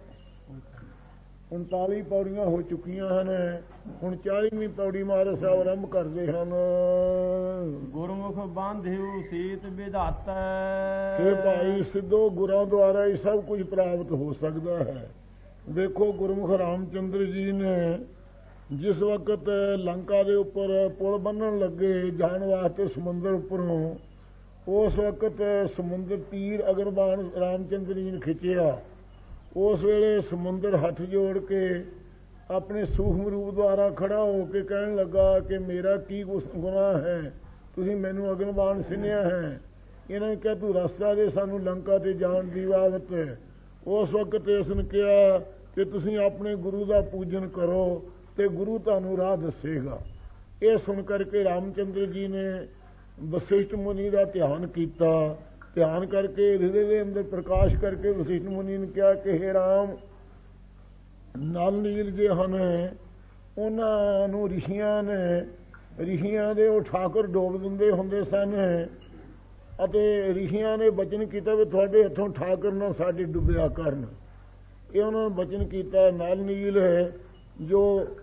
39 ਪੌੜੀਆਂ ਹੋ ਚੁੱਕੀਆਂ ਹਨ। ਹੁਣ 40ਵੀਂ ਪੌੜੀ ਮਹਾਰਾਜ ਸਾਹਿਬ ਆਰੰਭ ਕਰਦੇ ਹਨ। ਗੁਰਮੁਖ ਬਾਂਧਿਓ ਸੇਤ ਵਿਧਾਤਾ। ਕਿ ਭਾਈ ਸਿੱਧੋ ਗੁਰਾਂ ਦੁਆਰਾ ਹੀ ਸਭ ਕੁਝ ਪ੍ਰਾਪਤ ਹੋ ਸਕਦਾ ਹੈ। ਦੇਖੋ ਗੁਰਮੁਖ ਰਾਮਚੰਦਰ ਜੀ ਨੇ ਜਿਸ ਵਕਤ ਲੰਕਾ ਦੇ ਉੱਪਰ ਪੁਲ ਬੰਨਣ ਲੱਗੇ ਜਾਣ ਵਾਸਤੇ ਸਮੁੰਦਰ ਉੱਪਰੋਂ, ਉਸ ਵਕਤ ਸਮੁੰਦਰ ਤੀਰ ਅਗਰਬਾਣ ਰਾਮਚੰਦਰ ਜੀ ਨੇ ਖਿੱਚਿਆ। ਉਸ ਵੇਲੇ ਸਮੁੰਦਰ ਹੱਥ ਜੋੜ ਕੇ ਆਪਣੇ ਸੂਖਮ ਰੂਪ ਦੁਆਰਾ ਖੜਾ ਹੋ ਕੇ ਕਹਿਣ ਲੱਗਾ ਕਿ ਮੇਰਾ ਕੀ ਗੁਨਾਹ ਹੈ, ਤੁਸੀਂ ਮੈਨੂੰ ਅਗਨਬਾਣ ਸਿੰਨਿਆ ਹੈ। ਇਹਨਾਂ ਨੇ ਕਿਹਾ ਤੂੰ ਰਸਤਾ ਦੇ ਸਾਨੂੰ ਲੰਕਾ ਤੇ ਜਾਣ ਦੀ ਬਾਬਤ। ਉਸ ਵਕਤ ਇਸ ਨੇ ਕਿਹਾ ਕਿ ਤੁਸੀਂ ਆਪਣੇ ਗੁਰੂ ਦਾ ਪੂਜਨ ਕਰੋ ਤੇ ਗੁਰੂ ਤੁਹਾਨੂੰ ਰਾਹ ਦੱਸੇਗਾ। ਇਹ ਸੁਣ ਕਰਕੇ ਰਾਮਚੰਦਰ ਜੀ ਨੇ ਵਸਿਸ਼ਠ ਮੁਨੀ ਦਾ ਧਿਆਨ ਕੀਤਾ। ਧਿਆਨ ਕਰਕੇ ਹਿਰਦੇ ਦੇ ਅੰਦਰ ਪ੍ਰਕਾਸ਼ ਕਰਕੇ ਵਸਿਸ਼ਠ ਮੁਨੀ ਨੇ ਕਿਹਾ ਕਿ ਹੇ ਰਾਮ, ਨਲ ਨੀਲ ਜੇ ਹਨ ਉਹਨਾਂ ਨੂੰ ਰਿਸ਼ੀਆਂ ਦੇ ਉਹ ਠਾਕੁਰ ਡੋਬ ਦਿੰਦੇ ਹੁੰਦੇ ਸਨ ਅਤੇ ਰਿਸ਼ੀਆਂ ਨੇ ਬਚਨ ਕੀਤਾ ਵੀ ਤੁਹਾਡੇ ਹੱਥੋਂ ਠਾਕੁਰ ਨਾ ਸਾਡੇ ਡੁੱਬਿਆ ਕਰਨ। ਇਹ ਉਹਨਾਂ ਨੇ ਬਚਨ ਕੀਤਾ। ਨਲ ਨੀਲ ਜੋ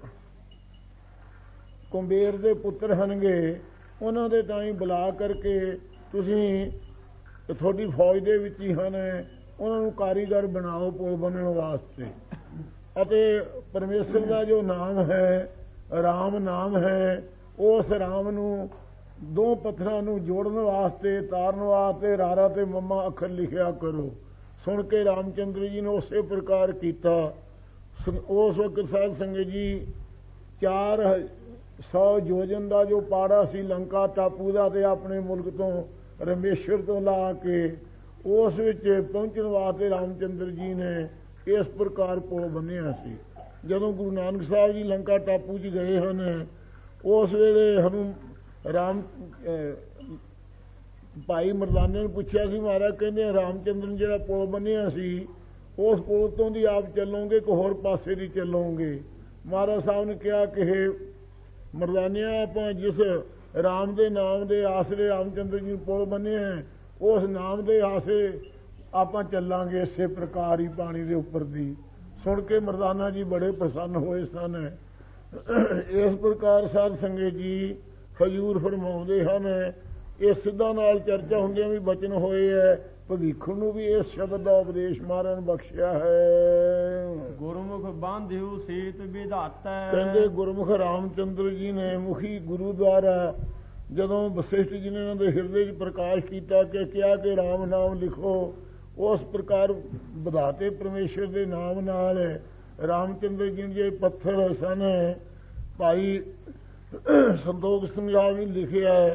ਕੁੰਬੇਰ ਦੇ ਪੁੱਤਰ ਹਨਗੇ, ਉਹਨਾਂ ਦੇ ਤਾਂ ਹੀ ਬੁਲਾ ਕਰਕੇ ਤੁਸੀਂ ਤੁਹਾਡੀ ਫੌਜ ਦੇ ਵਿੱਚ ਹੀ ਹਨ, ਉਹਨਾਂ ਨੂੰ ਕਾਰੀਗਰ ਬਣਾਓ ਪੁਲ ਬਣਨ ਵਾਸਤੇ। ਅਤੇ ਪਰਮੇਸ਼ਰ ਦਾ ਜੋ ਨਾਮ ਹੈ ਰਾਮ ਨਾਮ ਹੈ, ਉਸ ਰਾਮ ਨੂੰ ਦੋ ਪੱਥਰਾਂ ਨੂੰ ਜੋੜਨ ਵਾਸਤੇ ਤਾਰਨ ਵਾਸਤੇ ਰਾਰਾ ਤੇ ਮੰਮਾ ਅੱਖਰ ਲਿਖਿਆ ਕਰੋ। ਸੁਣ ਕੇ ਰਾਮਚੰਦਰ ਜੀ ਨੇ ਉਸੇ ਪ੍ਰਕਾਰ ਕੀਤਾ। ਉਸ ਵਕਤ ਸਾਧ ਸੰਗਤ ਜੀ 400 ਯੋਜਨ ਦਾ ਜੋ ਪਾੜਾ ਸੀ ਲੰਕਾ ਟਾਪੂ ਦਾ, ਤੇ ਆਪਣੇ ਮੁਲਕ ਤੋਂ ਰਮੇਸ਼ਵਰ ਤੋਂ ਲਾ ਕੇ ਉਸ ਵਿੱਚ ਪਹੁੰਚਣ ਵਾਸਤੇ ਰਾਮਚੰਦਰ ਜੀ ਨੇ ਇਸ ਪ੍ਰਕਾਰ ਪੁਲ ਬੰਨਿਆ ਸੀ। ਜਦੋਂ ਗੁਰੂ ਨਾਨਕ ਸਾਹਿਬ ਜੀ ਲੰਕਾ ਟਾਪੂ 'ਚ ਗਏ ਹਨ, ਉਸ ਵੇਲੇ ਭਾਈ ਮਰਦਾਨੇ ਨੂੰ ਪੁੱਛਿਆ ਸੀ, ਮਹਾਰਾਜ ਕਹਿੰਦੇ ਰਾਮਚੰਦਰ ਨੇ ਜਿਹੜਾ ਪੁਲ ਬੰਨਿਆ ਸੀ ਉਸ ਪੁਲ ਤੋਂ ਦੀ ਆਪ ਚੱਲੋਗੇ ਕਿ ਹੋਰ ਪਾਸੇ ਦੀ ਚੱਲੋਗੇ? ਮਹਾਰਾਜ ਸਾਹਿਬ ਨੇ ਕਿਹਾ ਕਿ ਮਰਦਾਨਿਆਂ, ਆਪਾਂ ਜਿਸ ਰਾਮ ਦੇ ਨਾਮ ਦੇ ਆਸਰੇ ਰਾਮਚੰਦਰ ਜੀ ਨੂੰ ਪੁਲ ਬੰਨੇ ਹੈ, ਉਸ ਨਾਮ ਦੇ ਆਸਰੇ ਆਪਾਂ ਚੱਲਾਂਗੇ ਇਸੇ ਪ੍ਰਕਾਰ ਹੀ ਪਾਣੀ ਦੇ ਉੱਪਰ ਦੀ। ਸੁਣ ਕੇ ਮਰਦਾਨਾ ਜੀ ਬੜੇ ਪ੍ਰਸੰਨ ਹੋਏ ਸਨ। ਇਸ ਪ੍ਰਕਾਰ ਸਾਧ ਸੰਗਤ ਜੀ ਹਜ਼ੂਰ ਫਰਮਾਉਂਦੇ ਹਨ, ਇਹ ਸਿੱਧਾਂ ਨਾਲ ਚਰਚਾ ਹੁੰਦਿਆਂ ਵੀ ਬਚਨ ਹੋਏ ਹੈ, ਭਵਿੱਖਣ ਨੂੰ ਵੀ ਇਸ ਸ਼ਬਦ ਦਾ ਉਪਦੇਸ਼ ਮਹਾਰਾਜ ਨੇ ਬਖਸ਼ਿਆ ਹੈ। ਗੁਰਮੁਖ ਬਾਂਧਿਓ ਸੇਤ ਵਿਧਾਤਾ। ਕਹਿੰਦੇ ਗੁਰਮੁਖ ਰਾਮਚੰਦਰ ਜੀ ਨੇ ਮੁਖੀ ਗੁਰੂ ਦੁਆਰਾ ਜਦੋਂ ਵਸਿਸ਼ਠ ਜੀ ਨੇ ਇਹਨਾਂ ਦੇ ਹਿਰਦੇ 'ਚ ਪ੍ਰਕਾਸ਼ ਕੀਤਾ ਕਿ ਕਿਹਾ ਕਿ ਰਾਮ ਨਾਮ ਲਿਖੋ, ਉਸ ਪ੍ਰਕਾਰ ਵਿਧਾਤੇ ਪਰਮੇਸ਼ਰ ਦੇ ਨਾਮ ਨਾਲ ਰਾਮਚੰਦਰ ਜੀ ਦੇ ਪੱਥਰ ਸਨ। ਭਾਈ ਸੰਤੋਖ ਸਿੰਘ ਜੀ ਨੇ ਲਿਖਿਆ,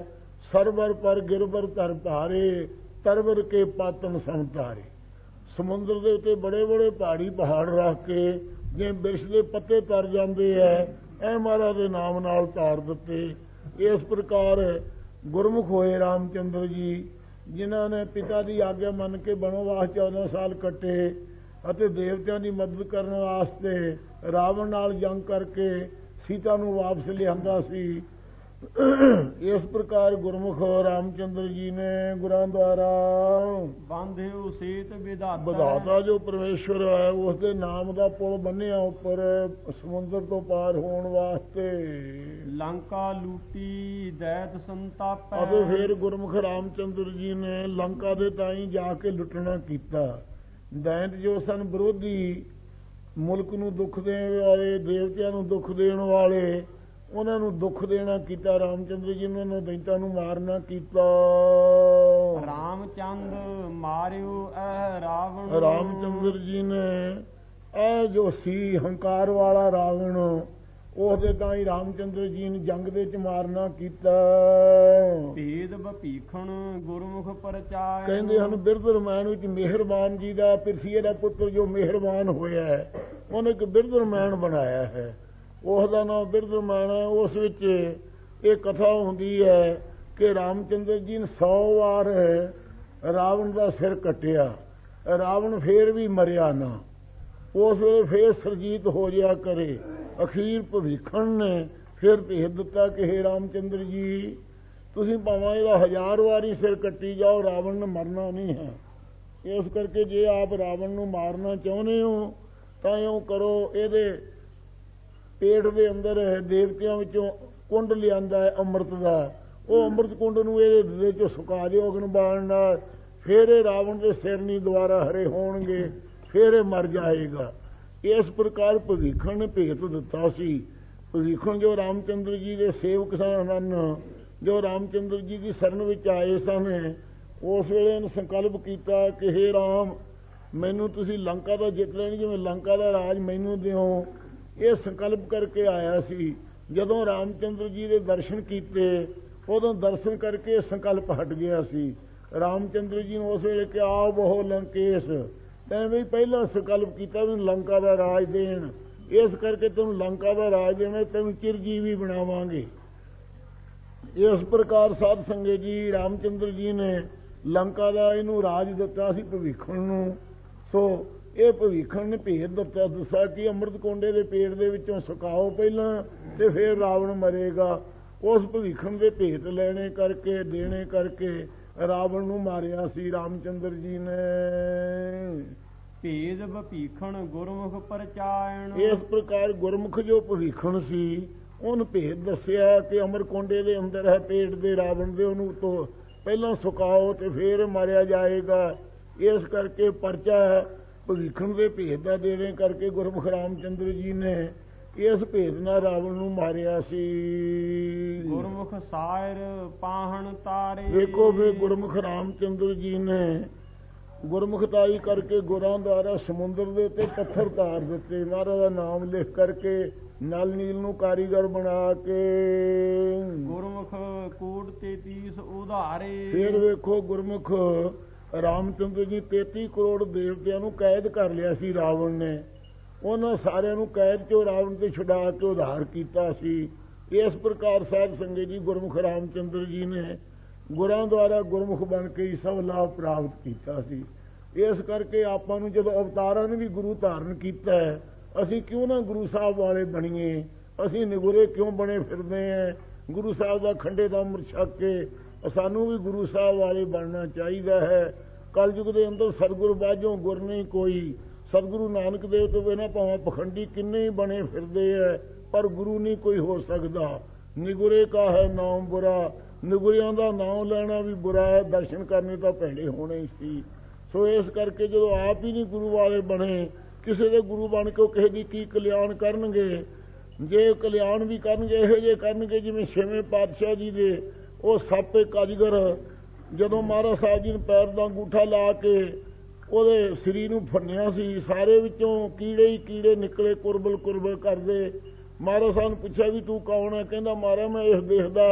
ਸਰਵਰ ਪਰ ਗਿਰਵਰ ਧਰ ਧਾਰੇ, ਤਰਵਰ ਕੇ ਪਾਤਨ ਸੰਤਾਰੇ। ਸਮੁੰਦਰ ਦੇ ਉੱਤੇ ਬੜੇ ਬੜੇ ਪਹਾੜੀ ਪਹਾੜ ਰੱਖ ਕੇ ਜਿਵੇਂ ਬਿਰਛ ਦੇ ਪੱਤੇ ਤਰ ਜਾਂਦੇ ਐ, ਐ ਮਹਾਰਾਜ ਦੇ ਨਾਮ ਨਾਲ ਤਾਰ ਦਿੱਤੇ। ਇਸ ਪ੍ਰਕਾਰ ਗੁਰਮੁਖ ਹੋਏ ਰਾਮਚੰਦਰ ਜੀ, ਜਿਨ੍ਹਾਂ ਨੇ ਪਿਤਾ ਦੀ ਆਗਿਆ ਮੰਨ ਕੇ ਬਣਵਾਸ 14 ਸਾਲ ਕੱਟੇ ਅਤੇ ਦੇਵਤਿਆਂ ਦੀ ਮਦਦ ਕਰਨ ਵਾਸਤੇ ਰਾਵਣ ਨਾਲ ਜੰਗ ਕਰਕੇ ਸੀਤਾ ਨੂੰ ਵਾਪਸ ਲਿਆਂਦਾ ਸੀ। ਇਸ ਪ੍ਰਕਾਰ ਗੁਰਮੁਖ ਰਾਮਚੰਦਰ ਜੀ ਨੇ ਗੁਰਾਂ ਦੁਆਰਾ ਬਾਂਧਿਓ ਸੇਤ ਵਿਧਾਤਾ ਜੋ ਪਰਮੇਸ਼ਵਰ ਹੈ ਉਸ ਦੇ ਨਾਮ ਦਾ ਪੁਲ ਬੰਨਿਆ ਉੱਪਰ ਸਮੁੰਦਰ ਤੋਂ ਪਾਰ ਹੋਣ ਵਾਸਤੇ। ਲੰਕਾ ਲੂਟੀ ਦੈਤ ਸੰਤਾਪੈ। ਅਤੇ ਫਿਰ ਗੁਰਮੁਖ ਰਾਮਚੰਦਰ ਜੀ ਨੇ ਲੰਕਾ ਦੇ ਤਾਈਂ ਜਾ ਕੇ ਲੁੱਟਣਾ ਕੀਤਾ। ਦੈਂਤ ਜੋ ਸਨ ਵਿਰੋਧੀ, ਮੁਲਕ ਨੂੰ ਦੁੱਖ ਦੇਣ ਵਾਲੇ, ਦੇਵਤਿਆਂ ਨੂੰ ਦੁੱਖ ਦੇਣ ਵਾਲੇ, ਉਹਨਾਂ ਨੂੰ ਦੁੱਖ ਦੇਣਾ ਕੀਤਾ। ਰਾਮਚੰਦਰ ਜੀ ਨੇ ਉਹਨਾਂ ਦੈਂਤਾਂ ਨੂੰ ਮਾਰਨਾ ਕੀਤਾ। ਰਾਮਚੰਦ ਮਾਰਿਓ ਐ ਰਾਵਣ। ਰਾਮਚੰਦਰ ਜੀ ਨੇ ਇਹ ਜੋ ਸੀ ਹੰਕਾਰ ਵਾਲਾ ਰਾਵਣ, ਉਹਦੇ ਤਾਂ ਹੀ ਰਾਮਚੰਦਰ ਜੀ ਨੇ ਜੰਗ ਦੇ ਚ ਮਾਰਨਾ ਕੀਤਾ। ਭੇਦ ਭੀਖਣ ਗੁਰਮੁਖ ਪਰਚਾਇ। ਕਹਿੰਦੇ ਹਨ ਬਿਰਧ ਰਮਾਇਣ ਵਿੱਚ ਮਿਹਰਬਾਨ ਜੀ ਦਾ, ਪਿਰਥੀਏ ਦਾ ਪੁੱਤਰ ਜੋ ਮਿਹਰਬਾਨ ਹੋਇਆ ਹੈ, ਉਹਨੇ ਇੱਕ ਬਿਰਧ ਰਮਾਇਣ ਬਣਾਇਆ ਹੈ, ਉਹਦਾ ਨਾਮ ਬਿਰਧ ਰਮਾਇਣ ਹੈ। ਉਸ ਵਿੱਚ ਇਹ ਕਥਾ ਹੁੰਦੀ ਹੈ ਕਿ ਰਾਮਚੰਦਰ ਜੀ ਨੇ 100 ਵਾਰ ਰਾਵਣ ਦਾ ਸਿਰ ਕੱਟਿਆ, ਰਾਵਣ ਫੇਰ ਵੀ ਮਰਿਆ ਨਾ। ਉਸ ਵੇਲੇ ਫੇਰ ਸਰਜੀਤ ਹੋ ਜਿਆ ਕਰੇ। ਅਖੀਰ ਭਵਿੱਖਣ ਨੇ ਫਿਰ ਭੇਜ ਦਿੱਤਾ ਕਿ ਹੇ ਰਾਮਚੰਦਰ ਜੀ, ਤੁਸੀਂ ਭਾਵੇਂ ਇਹਦਾ 1000 ਵਾਰੀ ਸਿਰ ਕੱਟੀ ਜਾਓ, ਰਾਵਣ ਨੇ ਮਰਨਾ ਨਹੀਂ ਹੈ। ਇਸ ਕਰਕੇ ਜੇ ਆਪ ਰਾਵਣ ਨੂੰ ਮਾਰਨਾ ਚਾਹੁੰਦੇ ਹੋ ਤਾਂ ਇਉਂ ਕਰੋ, ਇਹਦੇ ਪੇਟ ਦੇ ਅੰਦਰ ਦੇਵਤਿਆਂ ਵਿੱਚੋਂ ਕੁੰਡ ਲਿਆਂਦਾ ਹੈ ਅੰਮ੍ਰਿਤ ਦਾ, ਉਹ ਅੰਮ੍ਰਿਤ ਕੁੰਡ ਨੂੰ ਇਹਦੇ ਚੋਂ ਸੁਕਾ ਦਿਓ ਅਗਨ ਬਾਣ ਨਾਲ, ਫਿਰ ਇਹ ਰਾਵਣ ਦੇ ਸਿਰ ਨਹੀਂ ਦੁਬਾਰਾ ਹਰੇ ਹੋਣਗੇ, ਫਿਰ ਇਹ ਮਰ ਜਾਏਗਾ। ਇਸ ਪ੍ਰਕਾਰ ਭਵਿੱਖਣ ਨੇ ਭੇਤ ਦਿੱਤਾ ਸੀ। ਭਵਿੱਖਣ ਜੋ ਰਾਮਚੰਦਰ ਜੀ ਦੇ ਸੇਵਕ ਸਨ, ਜੋ ਰਾਮਚੰਦਰ ਜੀ ਦੀ ਸ਼ਰਨ ਵਿੱਚ ਆਏ ਸਨ, ਉਸ ਵੇਲੇ ਇਹਨੇ ਸੰਕਲਪ ਕੀਤਾ ਕਿ ਹੇ ਰਾਮ, ਮੈਨੂੰ ਤੁਸੀਂ ਲੰਕਾ ਦਾ ਜਿੱਤ ਲੈਣ, ਜਿਵੇਂ ਲੰਕਾ ਦਾ ਰਾਜ ਮੈਨੂੰ ਦਿਓ। ਇਹ ਸੰਕਲਪ ਕਰਕੇ ਆਇਆ ਸੀ। ਜਦੋਂ ਰਾਮਚੰਦਰ ਜੀ ਦੇ ਦਰਸ਼ਨ ਕੀਤੇ, ਉਦੋਂ ਦਰਸ਼ਨ ਕਰਕੇ ਸੰਕਲਪ ਹਟ ਗਿਆ ਸੀ। ਰਾਮਚੰਦਰ ਜੀ ਨੂੰ ਉਸ ਵੇਲੇ ਕਿਹਾ, ਆਓ ਬਹੁ ਲੰਕੇਸ਼, ਤੈਂ ਵੀ ਪਹਿਲਾਂ ਸੰਕਲਪ ਕੀਤਾ ਵੀ ਲੰਕਾ ਦਾ ਰਾਜ ਦੇਣ, ਇਸ ਕਰਕੇ ਤੈਨੂੰ ਲੰਕਾ ਦਾ ਰਾਜ ਦੇਣਾ, ਤੈਨੂੰ ਚਿਰਜੀਵੀ ਬਣਾਵਾਂਗੇ। ਇਸ ਪ੍ਰਕਾਰ ਸਾਧ ਸੰਗਤ ਜੀ, ਰਾਮਚੰਦਰ ਜੀ ਨੇ ਲੰਕਾ ਦਾ ਇਹਨੂੰ ਰਾਜ ਦਿੱਤਾ ਸੀ ਭਵਿੱਖਣ ਨੂੰ। ਸੋ ਇਹ ਭਵਿੱਖਣ ਨੇ ਭੇਦ ਦਿੱਤਾ, ਦੱਸਿਆ ਕਿ ਅੰਮ੍ਰਿਤ ਕੁੰਡੇ ਦੇ ਪੇਟ ਦੇ ਵਿੱਚੋਂ ਸੁਕਾਓ ਪਹਿਲਾਂ ਤੇ ਫਿਰ ਰਾਵਣ ਮਰੇਗਾ। ਉਸ ਭਵਿੱਖਣ ਦੇ ਭੇਤ ਲੈਣੇ ਕਰਕੇ, ਦੇਣੇ ਕਰਕੇ ਰਾਵਣ ਨੂੰ ਮਾਰਿਆ ਸੀ ਰਾਮਚੰਦਰ ਜੀ ਨੇ। ਭੇਦ ਭੀਖਣ ਗੁਰਮੁਖ ਪਰਚਾਇਣ। ਇਸ ਪ੍ਰਕਾਰ ਗੁਰਮੁਖ ਜੋ ਭਵਿੱਖਣ ਸੀ, ਉਹਨੂੰ ਭੇਦ ਦੱਸਿਆ ਕਿ ਅਮਰਕੁੰਡੇ ਦੇ ਅੰਦਰ ਹੈ ਪੇਟ ਦੇ ਰਾਵਣ ਦੇ, ਉਹਨੂੰ ਤੋਂ ਪਹਿਲਾਂ ਸੁਕਾਓ ਤੇ ਫਿਰ ਮਾਰਿਆ ਜਾਏਗਾ। ਇਸ ਕਰਕੇ ਪਰਚਾ ਭਵਿੱਖਣ ਦੇ ਭੇਦ ਦਾ ਦੇਣੇ ਕਰਕੇ ਗੁਰਮੁਖ ਰਾਮਚੰਦਰ ਜੀ ਨੇ ਇਸ ਭੇਦ ਨਾਲ ਰਾਵਣ ਨੂੰ ਮਾਰਿਆ ਸੀ। ਗੁਰਮੁਖ ਸਾਇਰ ਪਾਹਣ ਤਾਰੇ। ਵੇਖੋ ਫਿਰ ਗੁਰਮੁਖ ਰਾਮਚੰਦਰ ਜੀ ਨੇ ਗੁਰਮੁਖਤਾਈ ਕਰਕੇ ਗੁਰਾਂ ਦੁਆਰਾ ਸਮੁੰਦਰ ਦੇ ਉੱਤੇ ਪੱਥਰ ਤਾਰ ਦਿੱਤੇ, ਮਹਾਰਾਜ ਦਾ ਨਾਮ ਲਿਖ ਕਰਕੇ ਨਲ ਨੀਲ ਨੂੰ ਕਾਰੀਗਰ ਬਣਾ ਕੇ। ਗੁਰਮੁਖ ਕੋਟ 33 ਉਧਾਰੇ। ਫਿਰ ਵੇਖੋ ਗੁਰਮੁਖ ਰਾਮਚੰਦਰ ਜੀ 33 ਕਰੋੜ ਦੇਵਤਿਆਂ ਨੂੰ ਕੈਦ ਕਰ ਲਿਆ ਸੀ ਰਾਵਣ ਨੇ। ਉਹਨਾਂ ਸਾਰਿਆਂ ਨੂੰ ਕੈਦ ਚੋਂ ਰਾਵਣ ਤੇ ਛੁਡਾ ਕੇ ਉਧਾਰ ਕੀਤਾ ਸੀ। ਇਸ ਪ੍ਰਕਾਰ ਸਾਧ ਸੰਗਤ ਜੀ, ਗੁਰਮੁਖ ਰਾਮਚੰਦਰ ਜੀ ਨੇ ਗੁਰਾਂ ਦੁਆਰਾ ਗੁਰਮੁਖ ਬਣ ਕੇ ਹੀ ਸਭ ਲਾਭ ਪ੍ਰਾਪਤ ਕੀਤਾ ਸੀ। ਇਸ ਕਰਕੇ ਆਪਾਂ ਨੂੰ ਜਦੋਂ ਅਵਤਾਰਾਂ ਨੇ ਵੀ ਗੁਰੂ ਧਾਰਨ ਕੀਤਾ ਹੈ, ਅਸੀਂ ਕਿਉਂ ਨਾ ਗੁਰੂ ਸਾਹਿਬ ਵਾਲੇ ਬਣੀਏ? ਅਸੀਂ ਨਿਗੁਰੇ ਕਿਉਂ ਬਣੇ ਫਿਰਦੇ ਹਾਂ? ਗੁਰੂ ਸਾਹਿਬ ਦਾ ਖੰਡੇ ਦਾ ਅੰਮ੍ਰਿਤ ਛਕ ਕੇ ਸਾਨੂੰ ਵੀ ਗੁਰੂ ਸਾਹਿਬ ਵਾਲੇ ਬਣਨਾ ਚਾਹੀਦਾ ਹੈ। ਕਲਯੁਗ ਦੇ ਅੰਦਰ ਸਤਿਗੁਰ ਬਾਝੋਂ ਗੁਰ ਨਹੀਂ ਕੋਈ। ਸਤਿਗੁਰੂ ਨਾਨਕ ਦੇਵ ਤੋਂ ਬਿਨਾਂ ਭਾਵੇਂ ਪਖੰਡੀ ਕਿੰਨੇ ਹੀ ਬਣੇ ਫਿਰਦੇ ਹੈ, ਪਰ ਗੁਰੂ ਨਹੀਂ ਕੋਈ ਹੋ ਸਕਦਾ। ਨਿਗੁਰੇ ਕਾ ਹੈ ਨਾਮ ਬੁਰਾ, ਨਿਗੁਰਿਆਂ ਦਾ ਨਾਮ ਲੈਣਾ ਵੀ ਬੁਰਾ ਹੈ, ਦਰਸ਼ਨ ਕਰਨੇ ਤਾਂ ਭੈੜੇ ਹੋਣੇ ਸੀ। ਸੋ ਇਸ ਕਰਕੇ ਜਦੋਂ ਆਪ ਹੀ ਨਹੀਂ ਗੁਰੂ ਵਾਲੇ ਬਣੇ, ਕਿਸੇ ਦੇ ਗੁਰੂ ਬਣ ਕੇ ਉਹ ਕਿਸੇ ਦੀ ਕੀ ਕਲਿਆਣ ਕਰਨਗੇ? ਜੇ ਕਲਿਆਣ ਵੀ ਕਰਨਗੇ, ਇਹੋ ਜਿਹੇ ਕਰਨਗੇ ਜਿਵੇਂ 6ਵੇਂ ਪਾਤਸ਼ਾਹ ਜੀ ਦੇ ਉਹ ਸੱਪ ਅਜਗਰ, ਜਦੋਂ ਮਹਾਰਾਜ ਸਾਹਿਬ ਜੀ ਨੇ ਪੈਰ ਦਾ ਅੰਗੂਠਾ ਲਾ ਕੇ ਉਹਦੇ ਸਰੀਰ ਨੂੰ ਫੰਨਿਆ ਸੀ, ਸਾਰੇ ਵਿੱਚੋਂ ਕੀੜੇ ਹੀ ਕੀੜੇ ਨਿਕਲੇ, ਕੁਰਬਲ ਕੁਰਬਲ ਕਰਦੇ। ਮਹਾਰਾਜ ਸਾਹਿਬ ਨੂੰ ਪੁੱਛਿਆ ਵੀ ਤੂੰ ਕੌਣ ਹੈ? ਕਹਿੰਦਾ ਮਹਾਰਾਜ ਮੈਂ ਇਸ ਦੇਸ਼ ਦਾ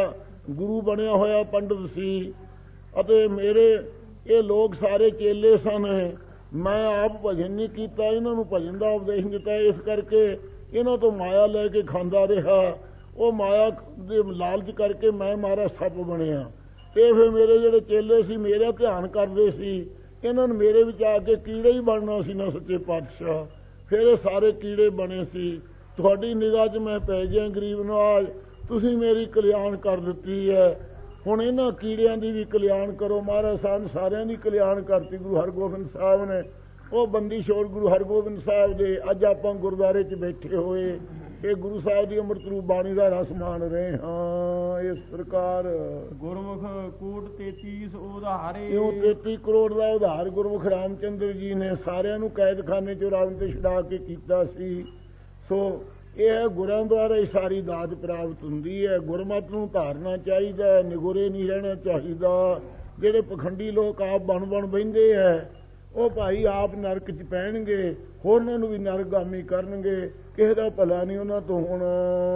ਗੁਰੂ ਬਣਿਆ ਹੋਇਆ ਪੰਡਤ ਸੀ ਅਤੇ ਮੇਰੇ ਇਹ ਲੋਕ ਸਾਰੇ ਚੇਲੇ ਸਨ। ਮੈਂ ਆਪ ਭਜਨ ਨਹੀਂ ਕੀਤਾ, ਇਹਨਾਂ ਨੂੰ ਭਜਨ ਦਾ ਉਪਦੇਸ਼ ਦਿੱਤਾ। ਇਸ ਕਰਕੇ ਇਹਨਾਂ ਤੋਂ ਮਾਇਆ ਲੈ ਕੇ ਖਾਂਦਾ ਰਿਹਾ। ਉਹ ਮਾਇਆ ਦੇ ਲਾਲਚ ਕਰਕੇ ਮੈਂ ਮਾਰਾ ਸੱਪ ਬਣਿਆ। ਤੇ ਫਿਰ ਮੇਰੇ ਜਿਹੜੇ ਚੇਲੇ ਸੀ ਮੇਰਾ ਧਿਆਨ ਕਰਦੇ ਸੀ। ਇਹਨਾਂ ਨੂੰ ਮੇਰੇ ਵਿੱਚ ਆ ਕੇ ਕੀੜੇ ਹੀ ਬਣਨਾ ਸੀ ਨਾ ਸੱਚੇ ਪਾਤਸ਼ਾਹ। ਫਿਰ ਇਹ ਸਾਰੇ ਕੀੜੇ ਬਣੇ ਸੀ। ਤੁਹਾਡੀ ਨਿਗਾਹ 'ਚ ਮੈਂ ਪੈ ਗਿਆ ਗਰੀਬ ਨਵਾਜ਼, ਤੁਸੀਂ ਮੇਰੀ ਕਲਿਆਣ ਕਰ ਦਿੱਤੀ ਹੈ। ਹੁਣ ਇਹਨਾਂ ਕੀੜਿਆਂ ਦੀ ਵੀ ਕਲਿਆਣ ਕਰੋ। ਮਹਾਰਾਜ ਸਾਹਿਬ ਸਾਰਿਆਂ ਦੀ ਕਲਿਆਣ ਕਰਤੀ ਗੁਰੂ ਹਰਗੋਬਿੰਦ ਸਾਹਿਬ ਨੇ। ਉਹ ਬੰਦੀ ਛੋੜ ਗੁਰੂ ਹਰਗੋਬਿੰਦ ਸਾਹਿਬ ਦੇ ਅੱਜ ਆਪਾਂ ਗੁਰਦੁਆਰੇ 'ਚ ਬੈਠੇ ਹੋਏ ਇਹ ਗੁਰੂ ਸਾਹਿਬ ਦੀ ਅੰਮ੍ਰਿਤ ਰੂਪ ਬਾਣੀ ਦਾ ਰਸ ਮਾਣ ਰਹੇ ਹਾਂ। ਇਸ ਪ੍ਰਕਾਰ ਗੁਰਮੁਖ ਕੂਟ 33 ਉਧਾਰੇ, ਇਉਂ 33 ਕਰੋੜ ਦਾ ਉਧਾਰ ਗੁਰਮੁਖ ਰਾਮਚੰਦਰ ਜੀ ਨੇ ਸਾਰਿਆਂ ਨੂੰ ਕੈਦਖਾਨੇ 'ਚੋਂ ਰਾਵਣ ਤੇ ਛੁਡਾ ਕੇ ਕੀਤਾ ਸੀ। ਸੋ ਇਹ ਗੁਰਾਂ ਦੁਆਰਾ ਹੀ ਸਾਰੀ ਦਾਤ ਪ੍ਰਾਪਤ ਹੁੰਦੀ ਹੈ। ਗੁਰਮਤਿ ਨੂੰ ਧਾਰਨਾ ਚਾਹੀਦਾ, ਨਿਗੁਰੇ ਨਹੀਂ ਰਹਿਣਾ ਚਾਹੀਦਾ। ਜਿਹੜੇ ਪਖੰਡੀ ਲੋਕ ਆਪ ਬਣ ਬਹਿੰਦੇ ਹੈ ਉਹ ਭਾਈ ਆਪ ਨਰਕ 'ਚ ਪੈਣਗੇ, ਹੋਰਨਾਂ ਨੂੰ ਵੀ ਨਰਕਗਾਮੀ ਕਰਨਗੇ। ਕਿਸੇ ਦਾ ਭਲਾ ਨਹੀਂ ਉਹਨਾਂ ਤੋਂ ਹੋਣਾ।